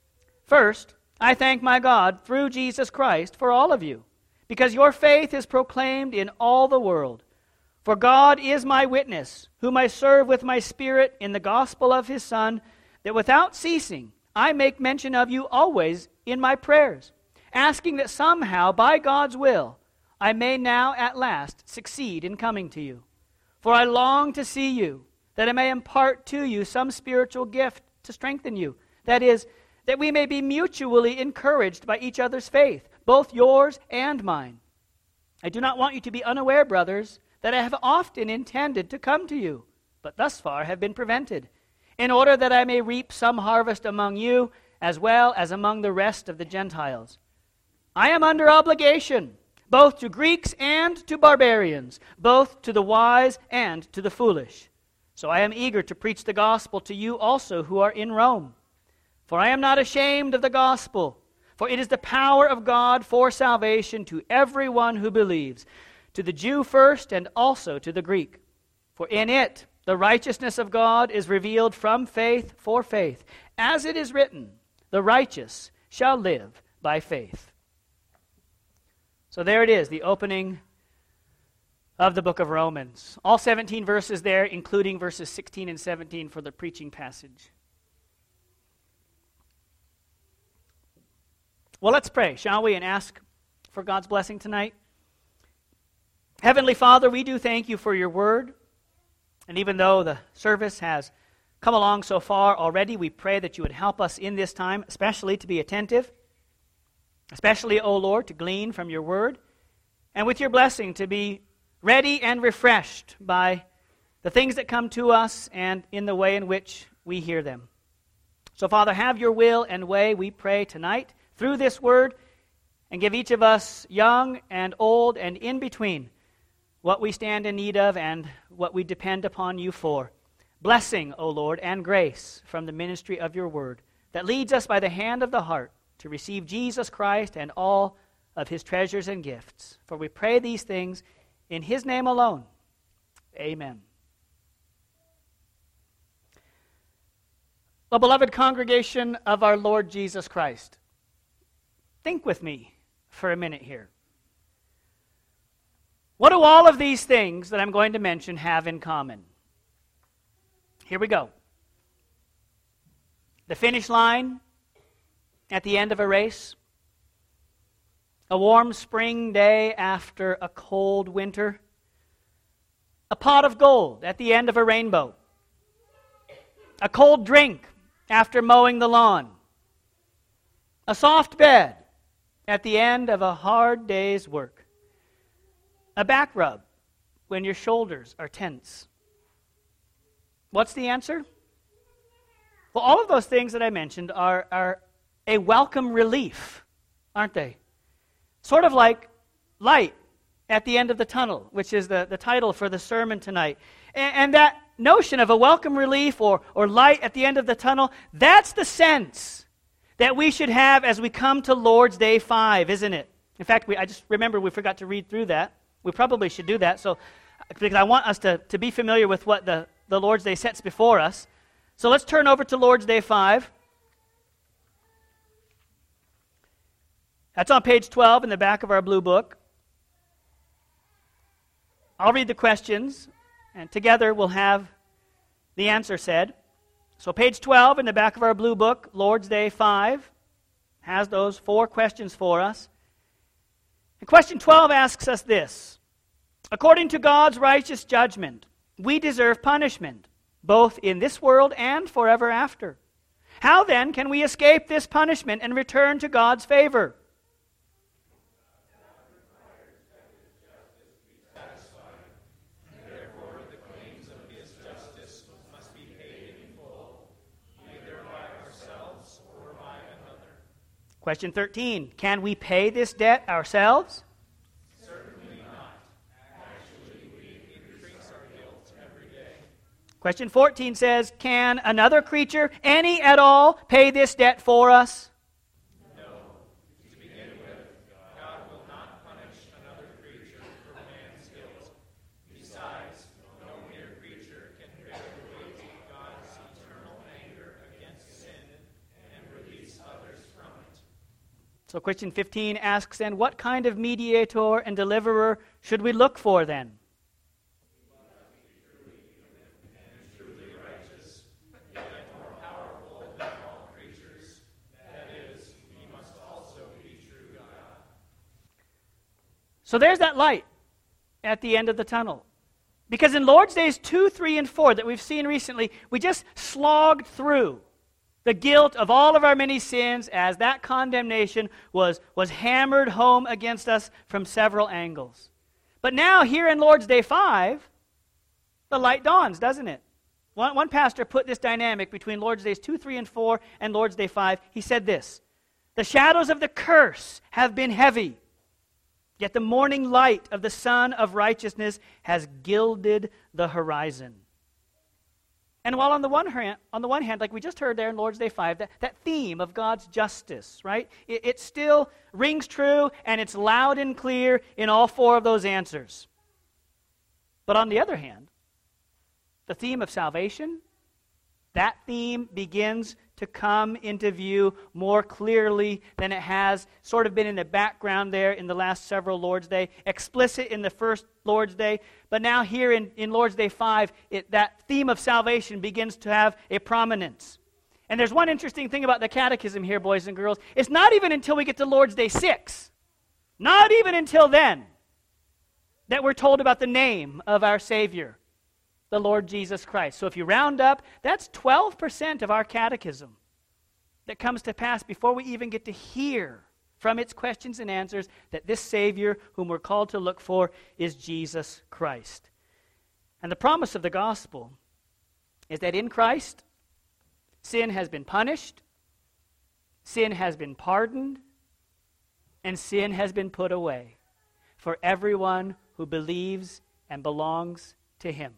First, I thank my God through Jesus Christ for all of you, because your faith is proclaimed in all the world. For God is my witness, whom I serve with my spirit in the gospel of his Son, that without ceasing I make mention of you always in my prayers, asking that somehow, by God's will, I may now at last succeed in coming to you. For I long to see you, that I may impart to you some spiritual gift to strengthen you. That is, that we may be mutually encouraged by each other's faith, both yours and mine. I do not want you to be unaware, brothers, that I have often intended to come to you, but thus far have been prevented, in order that I may reap some harvest among you, as well as among the rest of the Gentiles. I am under obligation, both to Greeks and to barbarians, both to the wise and to the foolish. So I am eager to preach the gospel to you also who are in Rome. For I am not ashamed of the gospel, for it is the power of God for salvation to everyone who believes, to the Jew first and also to the Greek. For in it the righteousness of God is revealed from faith for faith, as it is written, the righteous shall live by faith. So there it is, the opening of the book of Romans. All seventeen verses there, including verses sixteen and seventeen for the preaching passage. Well, let's pray, shall we, and ask for God's blessing tonight. Heavenly Father, we do thank you for your word. And even though the service has come along so far already, we pray that you would help us in this time, especially to be attentive, especially, O Lord, to glean from your word, and with your blessing to be ready and refreshed by the things that come to us and in the way in which we hear them. So, Father, have your will and way, we pray tonight, through this word, and give each of us, young and old and in between, what we stand in need of and what we depend upon you for. Blessing, O Lord, and grace from the ministry of your word that leads us by the hand of the heart to receive Jesus Christ and all of his treasures and gifts. For we pray these things in his name alone. Amen. Well, beloved congregation of our Lord Jesus Christ, think with me for a minute here. What do all of these things that I'm going to mention have in common? Here we go. The finish line at the end of a race. A warm spring day after a cold winter. A pot of gold at the end of a rainbow. A cold drink after mowing the lawn. A soft bed at the end of a hard day's work. A back rub when your shoulders are tense. What's the answer? Well, all of those things that I mentioned are, are a welcome relief, aren't they? Sort of like light at the end of the tunnel, which is the, the title for the sermon tonight. And, and that notion of a welcome relief or, or light at the end of the tunnel, that's the sense that we should have as we come to Lord's Day five, isn't it? In fact, we, I just remember we forgot to read through that. We probably should do that, so because I want us to, to be familiar with what the, the Lord's Day sets before us. So let's turn over to Lord's Day five. That's on page twelve in the back of our blue book. I'll read the questions, and together we'll have the answer said. So page twelve in the back of our blue book, Lord's Day five, has those four questions for us. And question twelve asks us this: according to God's righteous judgment, we deserve punishment, both in this world and forever after. How then can we escape this punishment and return to God's favor? Question thirteen, can we pay this debt ourselves? Certainly not. Actually, we increase our guilt every day. Question fourteen says, can another creature, any at all, pay this debt for us? No. To begin with, God will not punish another creature for man's guilt. Besides, no mere creature can bear the weight of God's eternal anger against sin and release others from it. So question fifteen asks then, what kind of mediator and deliverer should we look for then? He must be truly human and truly righteous, yet more powerful than all creatures. That is, he must also be true God. So there's that light at the end of the tunnel. Because in Lord's Days two, three, and four that we've seen recently, we just slogged through the guilt of all of our many sins as that condemnation was, was hammered home against us from several angles. But now, here in Lord's Day five, the light dawns, doesn't it? One, one pastor put this dynamic between Lord's Days two, three, and four and Lord's Day five. He said this: the shadows of the curse have been heavy, yet the morning light of the Sun of Righteousness has gilded the horizon. And while on the one hand, on the one hand, like we just heard there in Lord's Day five, that, that theme of God's justice, right? It, it still rings true, and it's loud and clear in all four of those answers. But on the other hand, the theme of salvation, that theme begins to come into view more clearly than it has sort of been in the background there in the last several Lord's Day, explicit in the first Lord's Day, but now here in, in Lord's Day five, it, that theme of salvation begins to have a prominence. And there's one interesting thing about the catechism here, boys and girls. It's not even until we get to Lord's Day six, not even until then, that we're told about the name of our Savior, the Lord Jesus Christ. So if you round up, that's twelve percent of our catechism that comes to pass before we even get to hear from its questions and answers that this Savior whom we're called to look for is Jesus Christ. And the promise of the gospel is that in Christ, sin has been punished, sin has been pardoned, and sin has been put away for everyone who believes and belongs to Him.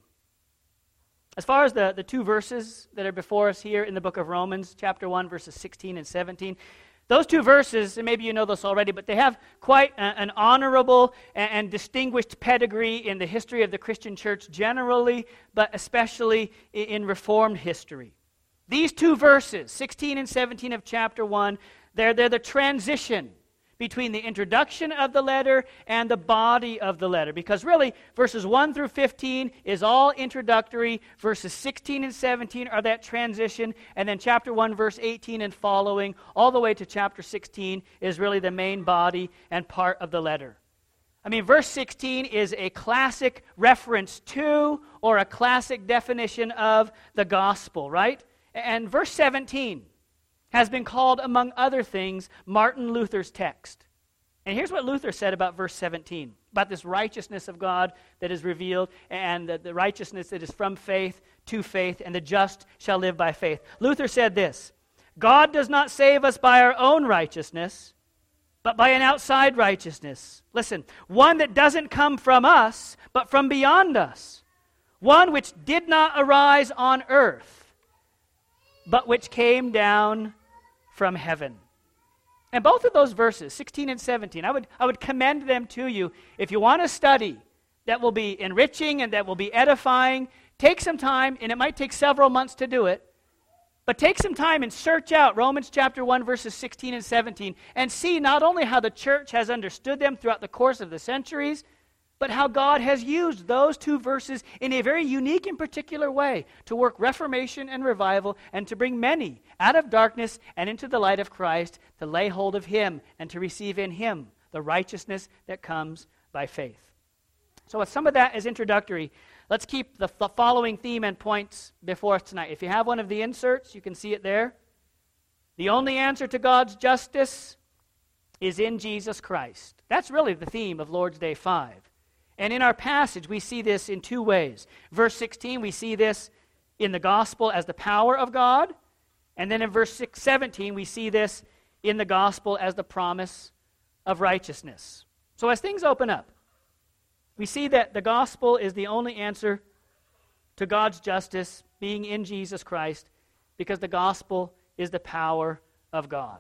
As far as the, the two verses that are before us here in the book of Romans, chapter one, verses sixteen and seventeen, those two verses, and maybe you know this already, but they have quite a, an honorable and, and distinguished pedigree in the history of the Christian church generally, but especially in, in Reformed history. These two verses, sixteen and seventeen of chapter one, they're, they're the transition between the introduction of the letter and the body of the letter. Because really, verses one through fifteen is all introductory. Verses sixteen and seventeen are that transition. And then chapter one, verse eighteen and following, all the way to chapter sixteen, is really the main body and part of the letter. I mean, verse sixteen is a classic reference to or a classic definition of the gospel, right? And verse seventeen has been called, among other things, Martin Luther's text. And here's what Luther said about verse seventeen, about this righteousness of God that is revealed, and the, the righteousness that is from faith to faith, and the just shall live by faith. Luther said this: God does not save us by our own righteousness, but by an outside righteousness. Listen, one that doesn't come from us, but from beyond us. one which did not arise on earth, but which came down from heaven. And both of those verses, sixteen and seventeen, I would, I would commend them to you. If you want to study that will be enriching and that will be edifying, take some time, and it might take several months to do it, but take some time and search out Romans chapter one, verses sixteen and seventeen, and see not only how the church has understood them throughout the course of the centuries, but how God has used those two verses in a very unique and particular way to work reformation and revival and to bring many out of darkness and into the light of Christ, to lay hold of Him and to receive in Him the righteousness that comes by faith. So with some of that as introductory, let's keep the, the following theme and points before us tonight. If you have one of the inserts, you can see it there. The only answer to God's justice is in Jesus Christ. That's really the theme of Lord's Day five. And in our passage, we see this in two ways. Verse sixteen, we see this in the gospel as the power of God. And then in verse six, seventeen, we see this in the gospel as the promise of righteousness. So as things open up, we see that the gospel is the only answer to God's justice being in Jesus Christ, because the gospel is the power of God.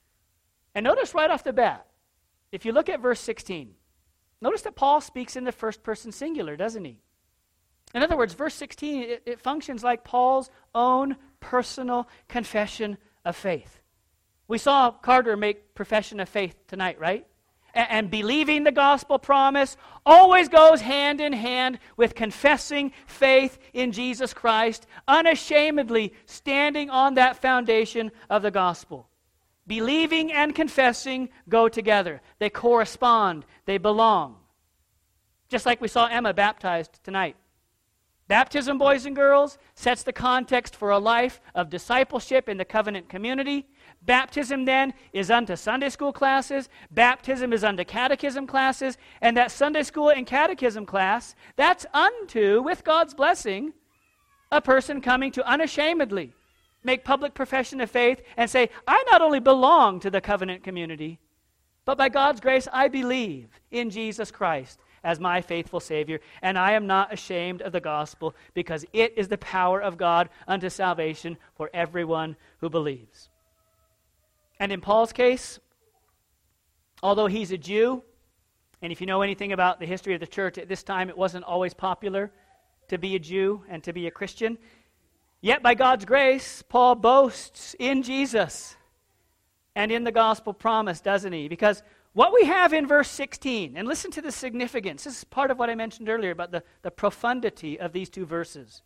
And notice right off the bat, if you look at verse sixteen, notice that Paul speaks in the first person singular, doesn't he? In other words, verse sixteen, it, it functions like Paul's own personal confession of faith. We saw Carter make profession of faith tonight, right? And, and believing the gospel promise always goes hand in hand with confessing faith in Jesus Christ, unashamedly standing on that foundation of the gospel. Believing and confessing go together. They correspond. They belong. Just like we saw Emma baptized tonight. Baptism, boys and girls, sets the context for a life of discipleship in the covenant community. Baptism then is unto Sunday school classes. Baptism is unto catechism classes. And that Sunday school and catechism class, that's unto, with God's blessing, a person coming to unashamedly make public profession of faith and say, I not only belong to the covenant community, but by God's grace I believe in Jesus Christ as my faithful Savior, and I am not ashamed of the gospel, because it is the power of God unto salvation for everyone who believes. And in Paul's case, although he's a Jew, and if you know anything about the history of the church at this time, it wasn't always popular to be a Jew and to be a Christian. Yet by God's grace, Paul boasts in Jesus and in the gospel promise, doesn't he? Because what we have in verse sixteen, and listen to the significance. This is part of what I mentioned earlier about the, the profundity of these two verses.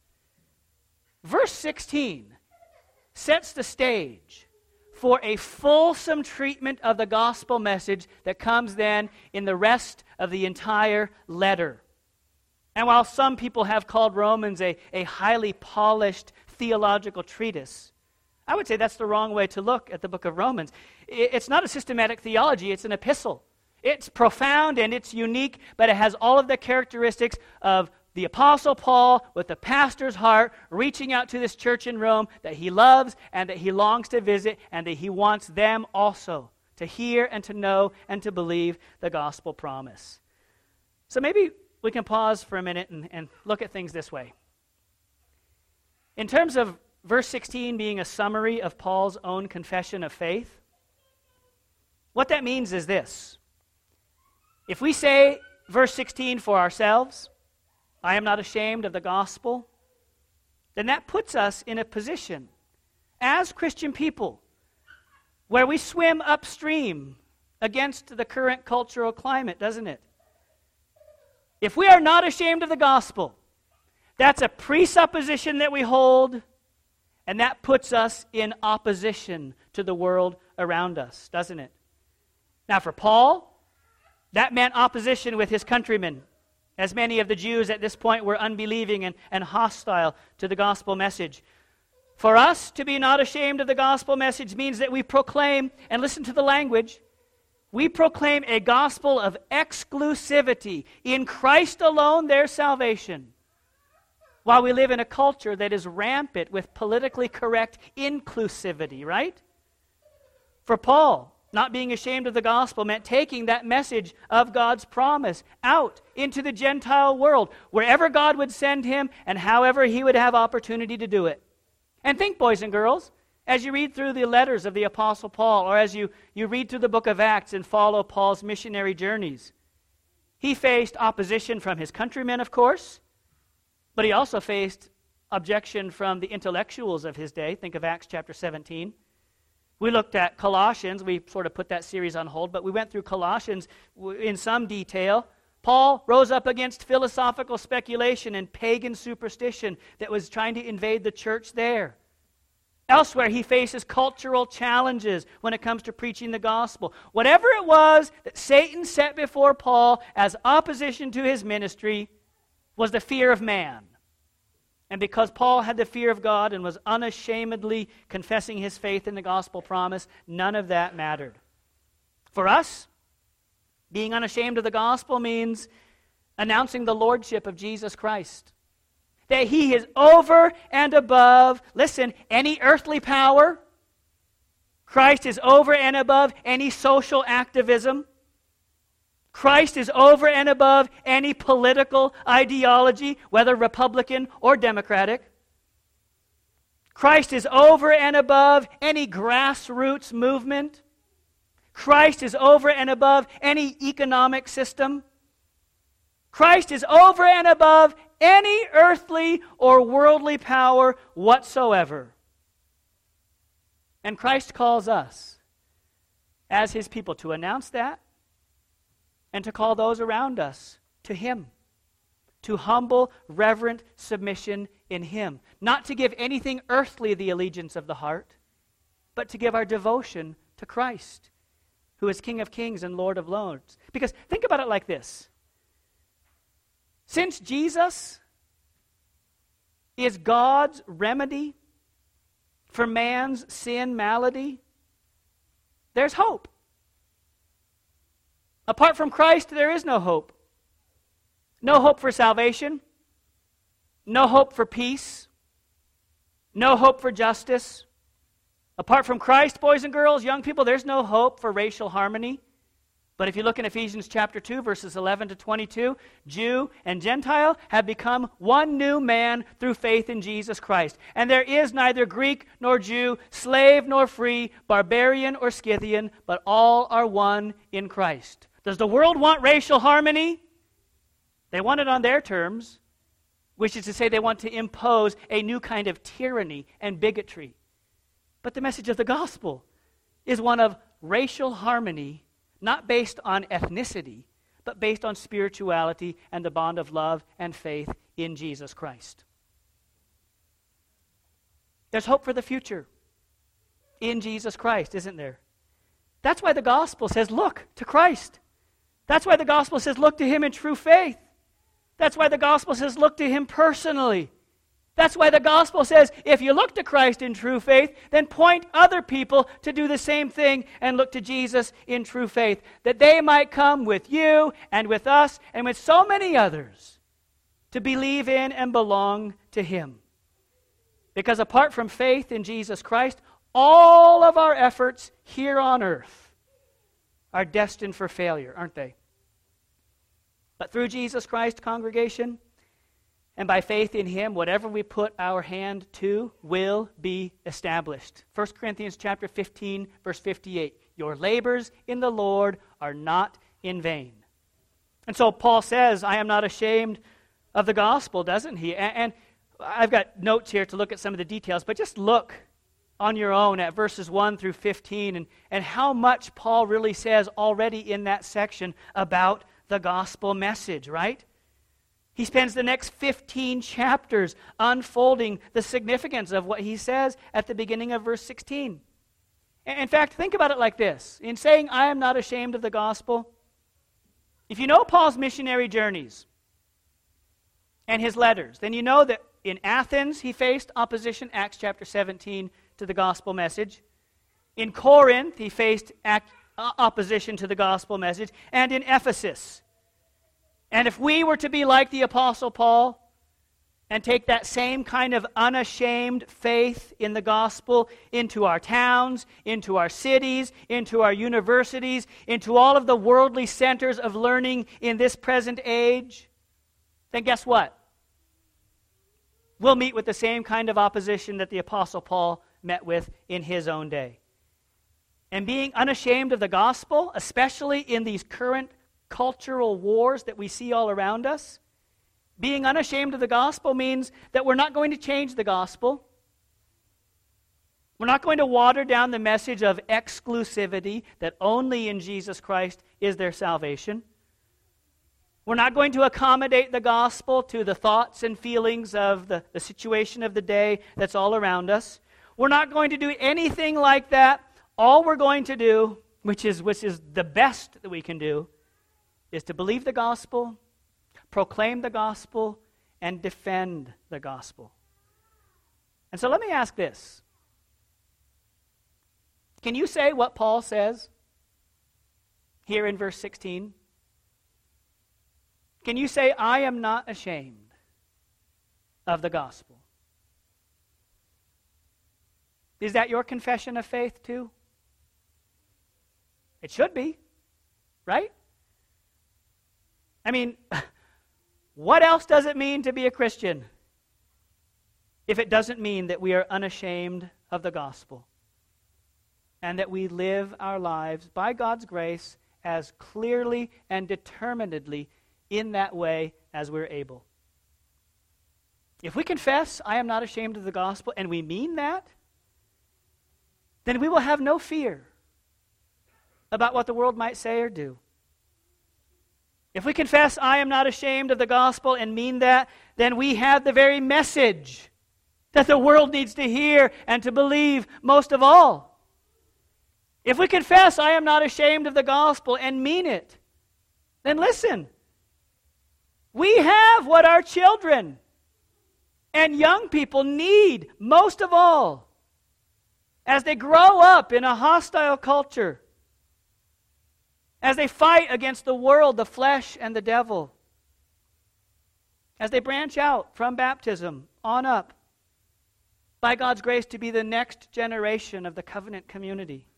Verse sixteen sets the stage for a fulsome treatment of the gospel message that comes then in the rest of the entire letter. And while some people have called Romans a, a highly polished theological treatise, I would say that's the wrong way to look at the book of Romans. It's not a systematic theology, it's an epistle. It's profound and it's unique, but it has all of the characteristics of the Apostle Paul with the pastor's heart reaching out to this church in Rome that he loves and that he longs to visit, and that he wants them also to hear and to know and to believe the gospel promise. So maybe we can pause for a minute and, and look at things this way. In terms of verse sixteen being a summary of Paul's own confession of faith, what that means is this. If we say verse sixteen for ourselves, I am not ashamed of the gospel, then that puts us in a position as Christian people where we swim upstream against the current cultural climate, doesn't it? If we are not ashamed of the gospel, that's a presupposition that we hold, and that puts us in opposition to the world around us, doesn't it? Now for Paul, that meant opposition with his countrymen, as many of the Jews at this point were unbelieving and, and hostile to the gospel message. For us to be not ashamed of the gospel message means that we proclaim, and listen to the language, we proclaim a gospel of exclusivity. In Christ alone there's salvation. While we live in a culture that is rampant with politically correct inclusivity, right? For Paul, Not being ashamed of the gospel meant taking that message of God's promise out into the Gentile world, wherever God would send him and however he would have opportunity to do it. And think, boys and girls, as you read through the letters of the Apostle Paul, or as you, you read through the book of Acts and follow Paul's missionary journeys, he faced opposition from his countrymen, of course, but he also faced objection from the intellectuals of his day. Think of Acts chapter seventeen. We looked at Colossians. We sort of put that series on hold, but we went through Colossians in some detail. Paul rose up against philosophical speculation and pagan superstition that was trying to invade the church there. Elsewhere, he faces cultural challenges when it comes to preaching the gospel. Whatever it was that Satan set before Paul as opposition to his ministry was the fear of man. And because Paul had the fear of God and was unashamedly confessing his faith in the gospel promise, none of that mattered. For us, being unashamed of the gospel means announcing the lordship of Jesus Christ. That he is over and above, listen, any earthly power. Christ is over and above any social activism. Christ is over and above any political ideology, whether Republican or Democratic. Christ is over and above any grassroots movement. Christ is over and above any economic system. Christ is over and above any earthly or worldly power whatsoever. And Christ calls us, as his people, to announce that, and to call those around us to him, to humble, reverent submission in him. Not to give anything earthly the allegiance of the heart, but to give our devotion to Christ, who is King of kings and Lord of lords. Because think about it like this. Since Jesus is God's remedy for man's sin malady, there's hope. Apart from Christ, there is no hope. No hope for salvation. No hope for peace. No hope for justice. Apart from Christ, boys and girls, young people, there's no hope for racial harmony. But if you look in Ephesians chapter two, verses eleven to twenty-two, Jew and Gentile have become one new man through faith in Jesus Christ. And there is neither Greek nor Jew, slave nor free, barbarian or Scythian, but all are one in Christ. Does the world want racial harmony? They want it on their terms, which is to say they want to impose a new kind of tyranny and bigotry. But the message of the gospel is one of racial harmony, not based on ethnicity, but based on spirituality and the bond of love and faith in Jesus Christ. There's hope for the future in Jesus Christ, isn't there? That's why the gospel says, look to Christ. That's why the gospel says, look to him in true faith. That's why the gospel says, look to him personally. That's why the gospel says, if you look to Christ in true faith, then point other people to do the same thing and look to Jesus in true faith, that they might come with you and with us and with so many others to believe in and belong to him. Because apart from faith in Jesus Christ, all of our efforts here on earth are destined for failure, aren't they? But through Jesus Christ, congregation, and by faith in him, whatever we put our hand to will be established. First Corinthians chapter fifteen, verse fifty-eight. Your labors in the Lord are not in vain. And so Paul says, I am not ashamed of the gospel, doesn't he? And, and I've got notes here to look at some of the details, but just look on your own at verses one through fifteen and, and how much Paul really says already in that section about the gospel message, right? He spends the next fifteen chapters unfolding the significance of what he says at the beginning of verse sixteen. In fact, think about it like this. In saying, I am not ashamed of the gospel, if you know Paul's missionary journeys and his letters, then you know that in Athens he faced opposition, Acts chapter seventeen, to the gospel message. In Corinth he faced ac- opposition to the gospel message, and in Ephesus. And if we were to be like the Apostle Paul, and take that same kind of unashamed faith in the gospel into our towns, into our cities, into our universities, into all of the worldly centers of learning in this present age, then guess what? We'll meet with the same kind of opposition that the Apostle Paul met with in his own day. And being unashamed of the gospel, especially in these current cultural wars that we see all around us, being unashamed of the gospel means that we're not going to change the gospel. We're not going to water down the message of exclusivity, that only in Jesus Christ is there salvation. We're not going to accommodate the gospel to the thoughts and feelings of the, the situation of the day that's all around us. We're not going to do anything like that. All we're going to do, which is, which is the best that we can do, is to believe the gospel, proclaim the gospel, and defend the gospel. And so let me ask this. Can you say what Paul says here in verse sixteen? Can you say, I am not ashamed of the gospel? Is that your confession of faith too? It should be, right? I mean, what else does it mean to be a Christian if it doesn't mean that we are unashamed of the gospel and that we live our lives by God's grace as clearly and determinedly in that way as we're able? If we confess, I am not ashamed of the gospel, and we mean that, then we will have no fear about what the world might say or do. If we confess, I am not ashamed of the gospel, and mean that, then we have the very message that the world needs to hear and to believe most of all. If we confess, I am not ashamed of the gospel, and mean it, then listen, we have what our children and young people need most of all as they grow up in a hostile culture, as they fight against the world, the flesh, and the devil, as they branch out from baptism on up, by God's grace, to be the next generation of the covenant community.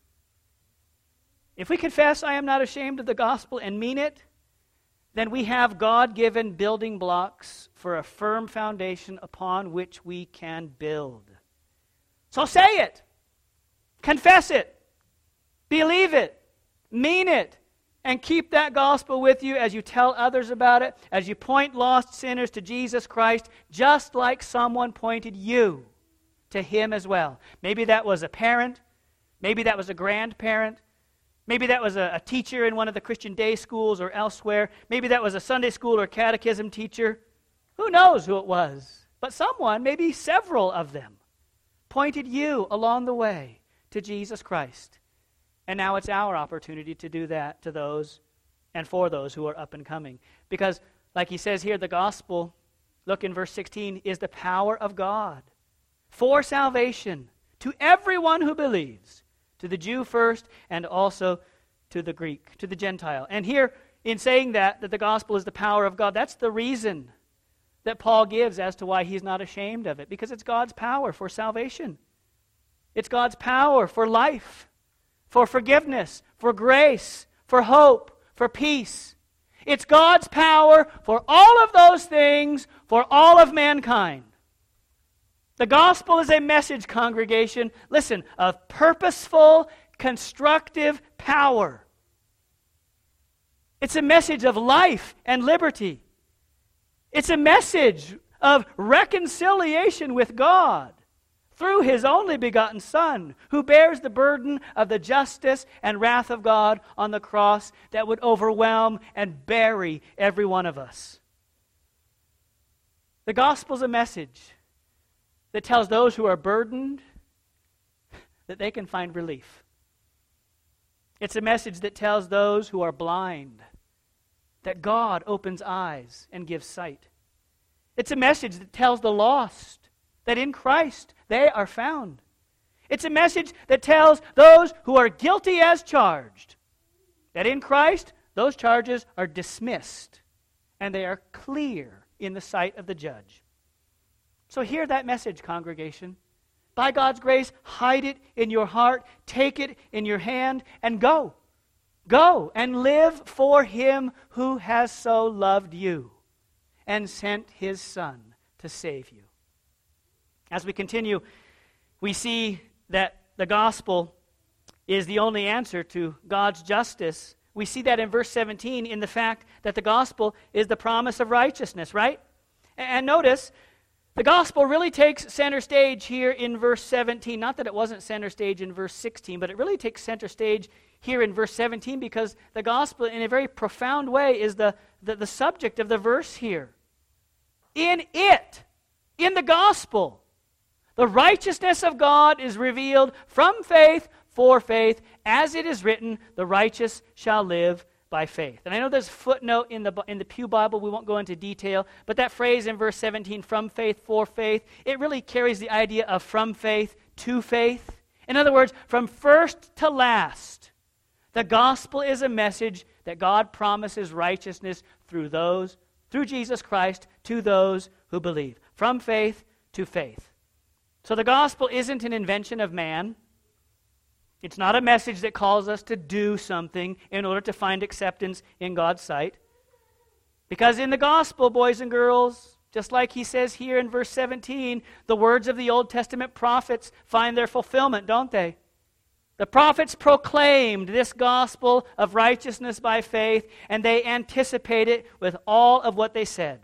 If we confess, I am not ashamed of the gospel, and mean it, then we have God-given building blocks for a firm foundation upon which we can build. So say it. Confess it. Believe it. Mean it. And keep that gospel with you as you tell others about it, as you point lost sinners to Jesus Christ, just like someone pointed you to Him as well. Maybe that was a parent. Maybe that was a grandparent. Maybe that was a, a teacher in one of the Christian day schools or elsewhere. Maybe that was a Sunday school or catechism teacher. Who knows who it was? But someone, maybe several of them, pointed you along the way to Jesus Christ. And now it's our opportunity to do that to those and for those who are up and coming. Because, like he says here, the gospel, look in verse sixteen, is the power of God for salvation to everyone who believes, to the Jew first and also to the Greek, to the Gentile. And here, in saying that, that the gospel is the power of God, that's the reason that Paul gives as to why he's not ashamed of it. Because it's God's power for salvation. It's God's power for life, for forgiveness, for grace, for hope, for peace. It's God's power for all of those things for all of mankind. The gospel is a message, congregation, listen, of purposeful, constructive power. It's a message of life and liberty. It's a message of reconciliation with God through His only begotten Son, who bears the burden of the justice and wrath of God on the cross that would overwhelm and bury every one of us. The gospel is a message that tells those who are burdened that they can find relief. It's a message that tells those who are blind that God opens eyes and gives sight. It's a message that tells the lost that in Christ they are found. It's a message that tells those who are guilty as charged that in Christ those charges are dismissed and they are clear in the sight of the judge. So hear that message, congregation. By God's grace, hide it in your heart, take it in your hand, and go. Go and live for Him who has so loved you and sent His Son to save you. As we continue, we see that the gospel is the only answer to God's justice. We see that in verse seventeen in the fact that the gospel is the promise of righteousness, right? And notice, the gospel really takes center stage here in verse seventeen. Not that it wasn't center stage in verse sixteen, but it really takes center stage here in verse seventeen because the gospel, in a very profound way, is the, the, the subject of the verse here. In it, in the gospel, the righteousness of God is revealed from faith for faith. As it is written, the righteous shall live by faith. And I know there's a footnote in the, in the Pew Bible. We won't go into detail. But that phrase in verse seventeen, from faith for faith, it really carries the idea of from faith to faith. In other words, from first to last, the gospel is a message that God promises righteousness through those, through Jesus Christ, to those who believe. From faith to faith. So the gospel isn't an invention of man. It's not a message that calls us to do something in order to find acceptance in God's sight. Because in the gospel, boys and girls, just like he says here in verse seventeen, the words of the Old Testament prophets find their fulfillment, don't they? The prophets proclaimed this gospel of righteousness by faith, and they anticipate it with all of what they said.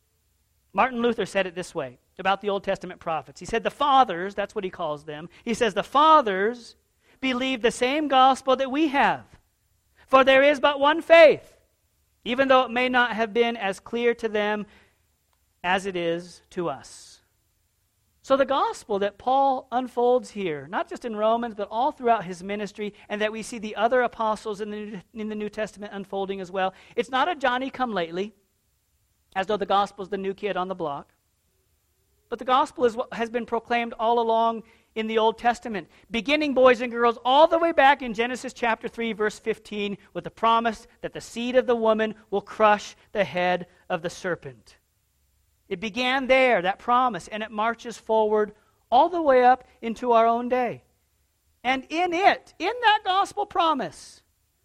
Martin Luther said it this way about the Old Testament prophets. He said the fathers, that's what he calls them, he says the fathers believe the same gospel that we have. For there is but one faith, even though it may not have been as clear to them as it is to us. So the gospel that Paul unfolds here, not just in Romans, but all throughout his ministry, and that we see the other apostles in the, in the New Testament unfolding as well, it's not a Johnny-come-lately, as though the gospel is the new kid on the block. But the gospel is what has been proclaimed all along in the Old Testament, beginning, boys and girls, all the way back in Genesis chapter three, verse fifteen, with the promise that the seed of the woman will crush the head of the serpent. It began there, that promise, and it marches forward all the way up into our own day. And in it, in that gospel promise,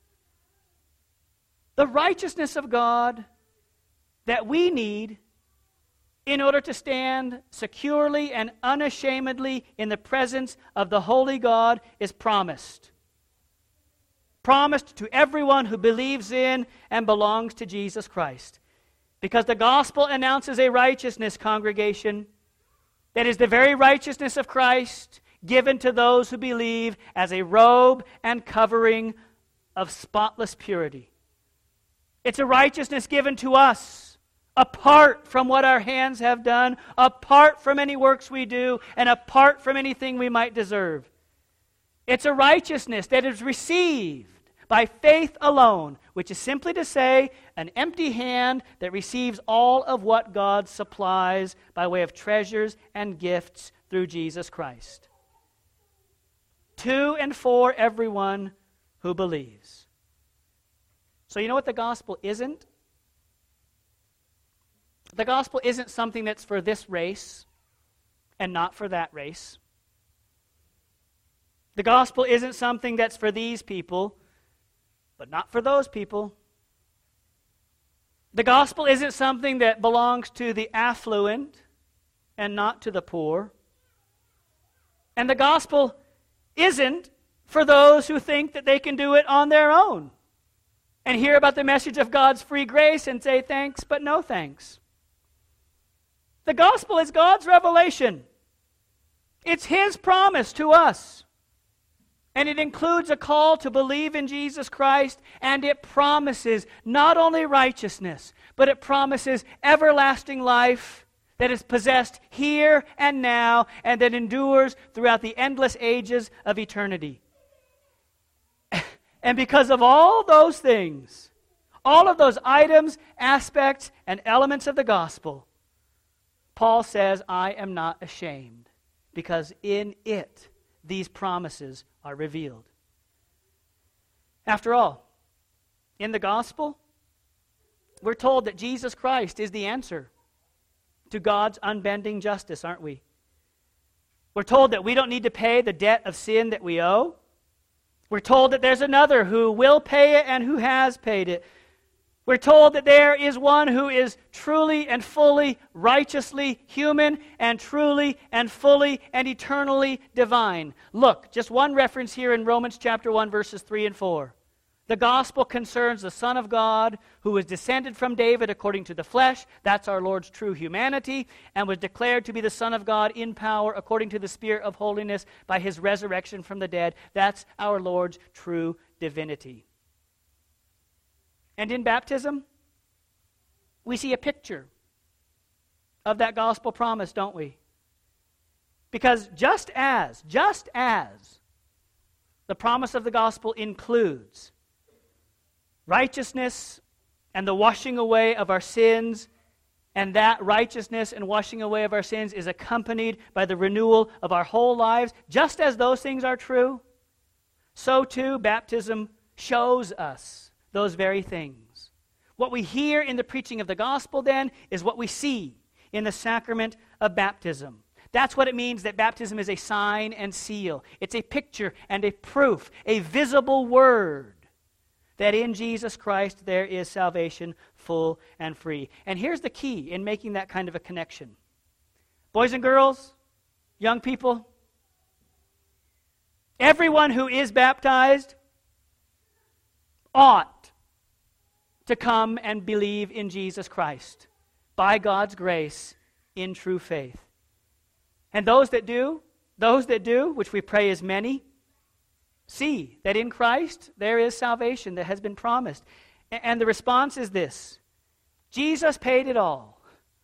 the righteousness of God that we need in order to stand securely and unashamedly in the presence of the holy God is promised. Promised to everyone who believes in and belongs to Jesus Christ. Because the gospel announces a righteousness, congregation, that is the very righteousness of Christ given to those who believe as a robe and covering of spotless purity. It's a righteousness given to us apart from what our hands have done, apart from any works we do, and apart from anything we might deserve. It's a righteousness that is received by faith alone, which is simply to say, an empty hand that receives all of what God supplies by way of treasures and gifts through Jesus Christ. To and for everyone who believes. So you know what the gospel isn't? The gospel isn't something that's for this race and not for that race. The gospel isn't something that's for these people, but not for those people. The gospel isn't something that belongs to the affluent and not to the poor. And the gospel isn't for those who think that they can do it on their own and hear about the message of God's free grace and say thanks, but no thanks. The gospel is God's revelation. It's His promise to us. And it includes a call to believe in Jesus Christ, and it promises not only righteousness, but it promises everlasting life that is possessed here and now, and that endures throughout the endless ages of eternity. And because of all those things, all of those items, aspects, and elements of the gospel, Paul says, I am not ashamed, because in it, these promises are revealed. After all, in the gospel, we're told that Jesus Christ is the answer to God's unbending justice, aren't we? We're told that we don't need to pay the debt of sin that we owe. We're told that there's another who will pay it and who has paid it. We're told that there is one who is truly and fully, righteously human and truly and fully and eternally divine. Look, just one reference here in Romans chapter one, verses three and four. The gospel concerns the Son of God who was descended from David according to the flesh. That's our Lord's true humanity, and was declared to be the Son of God in power according to the Spirit of holiness by his resurrection from the dead. That's our Lord's true divinity. And in baptism, we see a picture of that gospel promise, don't we? Because just as, just as the promise of the gospel includes righteousness and the washing away of our sins, and that righteousness and washing away of our sins is accompanied by the renewal of our whole lives, just as those things are true, so too baptism shows us those very things. What we hear in the preaching of the gospel, then, is what we see in the sacrament of baptism. That's what it means that baptism is a sign and seal. It's a picture and a proof, a visible word that in Jesus Christ there is salvation full and free. And here's the key in making that kind of a connection. Boys and girls, young people, everyone who is baptized ought to come and believe in Jesus Christ by God's grace in true faith. And those that do, those that do, which we pray is many, see that in Christ there is salvation that has been promised. And the response is this: Jesus paid it all.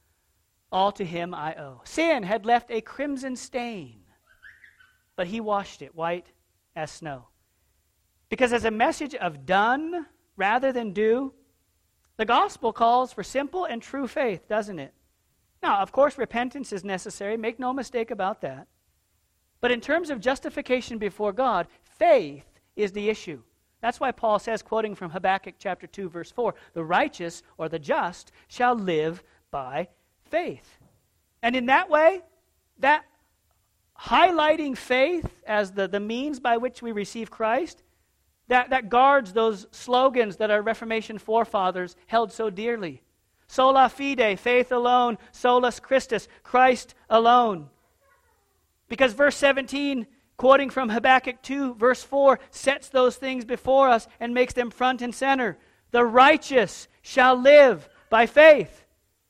All to him I owe. Sin had left a crimson stain, but he washed it white as snow. Because as a message of done rather than do, the gospel calls for simple and true faith, doesn't it? Now, of course, repentance is necessary. Make no mistake about that. But in terms of justification before God, faith is the issue. That's why Paul says, quoting from Habakkuk chapter two, verse four, the righteous or the just shall live by faith. And in that way, that highlighting faith as the, the means by which we receive Christ, that, that guards those slogans that our Reformation forefathers held so dearly. Sola fide, faith alone. Solus Christus, Christ alone. Because verse seventeen, quoting from Habakkuk two, verse four, sets those things before us and makes them front and center. The righteous shall live by faith.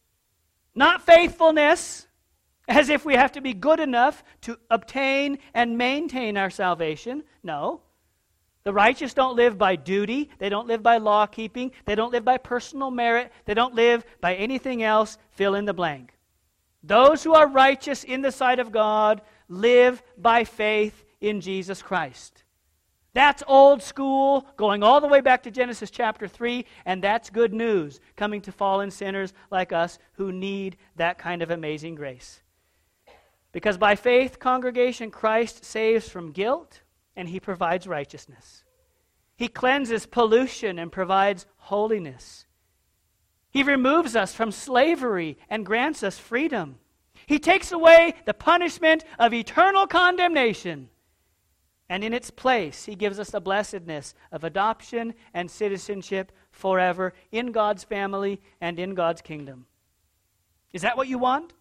Not faithfulness, as if we have to be good enough to obtain and maintain our salvation. No. The righteous don't live by duty. They don't live by law keeping. They don't live by personal merit. They don't live by anything else. Fill in the blank. Those who are righteous in the sight of God live by faith in Jesus Christ. That's old school, going all the way back to Genesis chapter three, and that's good news coming to fallen sinners like us who need that kind of amazing grace. Because by faith, congregation, Christ saves from guilt, and he provides righteousness. He cleanses pollution and provides holiness. He removes us from slavery and grants us freedom. He takes away the punishment of eternal condemnation. And in its place, he gives us the blessedness of adoption and citizenship forever in God's family and in God's kingdom. Is that what you want?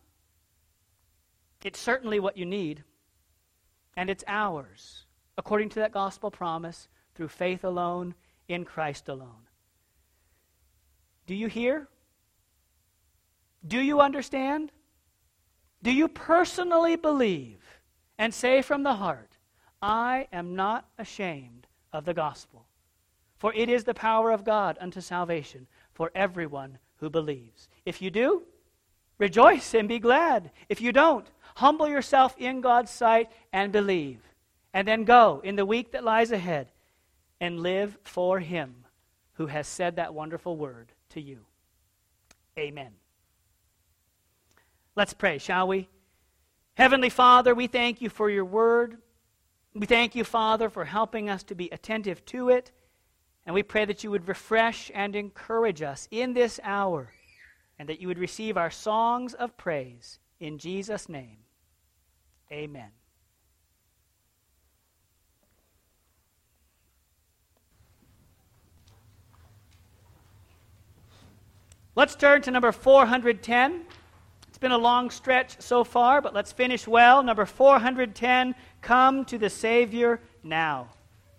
It's certainly what you need. And it's ours, according to that gospel promise, through faith alone, in Christ alone. Do you hear? Do you understand? Do you personally believe and say from the heart, I am not ashamed of the gospel, for it is the power of God unto salvation for everyone who believes? If you do, rejoice and be glad. If you don't, humble yourself in God's sight and believe. And then go in the week that lies ahead and live for him who has said that wonderful word to you. Amen. Let's pray, shall we? Heavenly Father, we thank you for your word. We thank you, Father, for helping us to be attentive to it. And we pray that you would refresh and encourage us in this hour and that you would receive our songs of praise. In Jesus' name, amen. Let's turn to number four hundred ten. It's been a long stretch so far, but let's finish well. Number four hundred ten, Come to the Savior Now.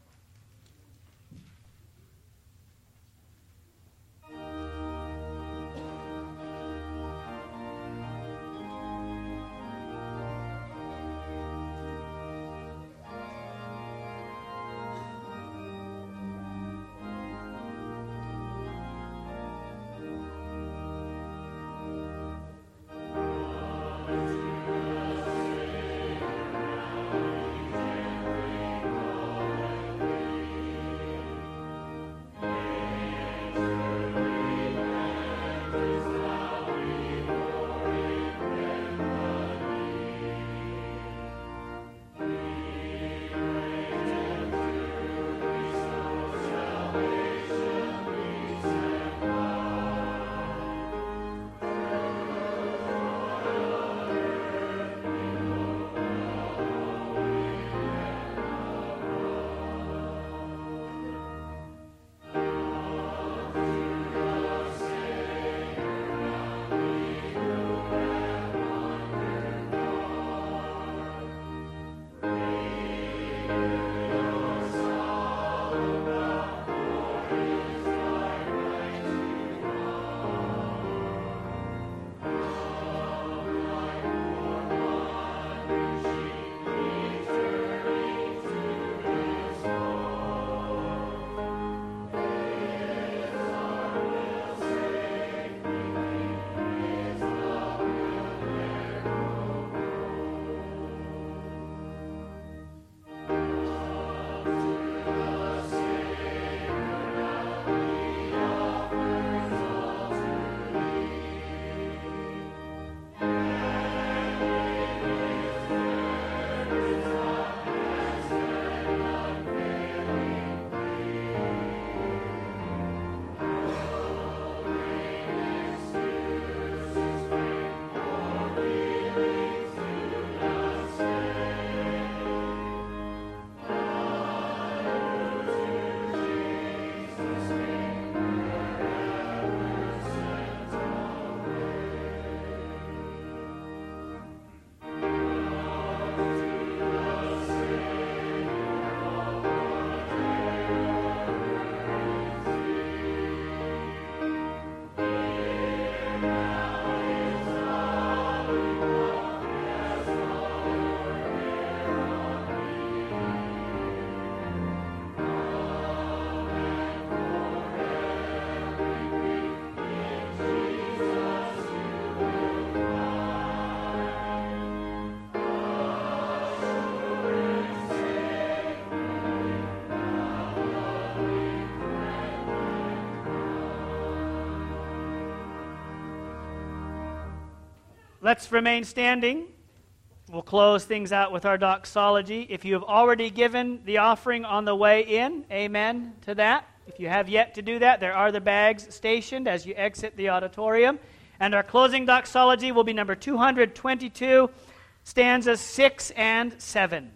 Let's remain standing. We'll close things out with our doxology. If you have already given the offering on the way in, amen to that. If you have yet to do that, there are the bags stationed as you exit the auditorium. And our closing doxology will be number two hundred twenty-two, stanzas six and seven.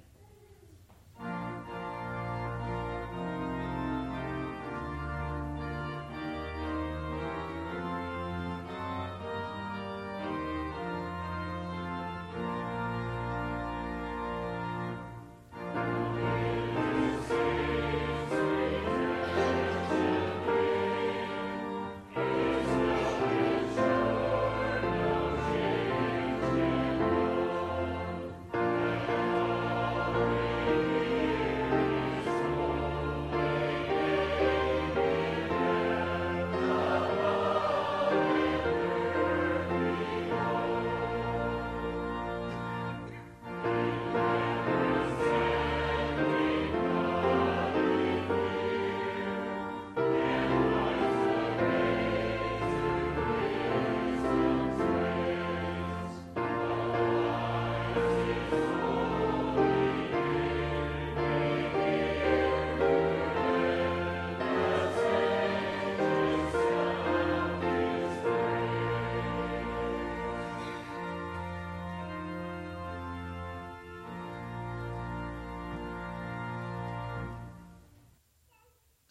All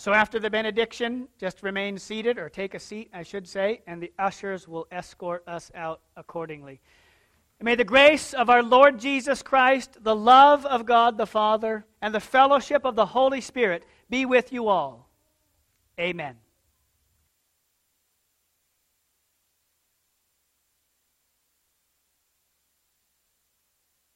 So after the benediction, just remain seated, or take a seat, I should say, and the ushers will escort us out accordingly. And may the grace of our Lord Jesus Christ, the love of God the Father, and the fellowship of the Holy Spirit be with you all. Amen.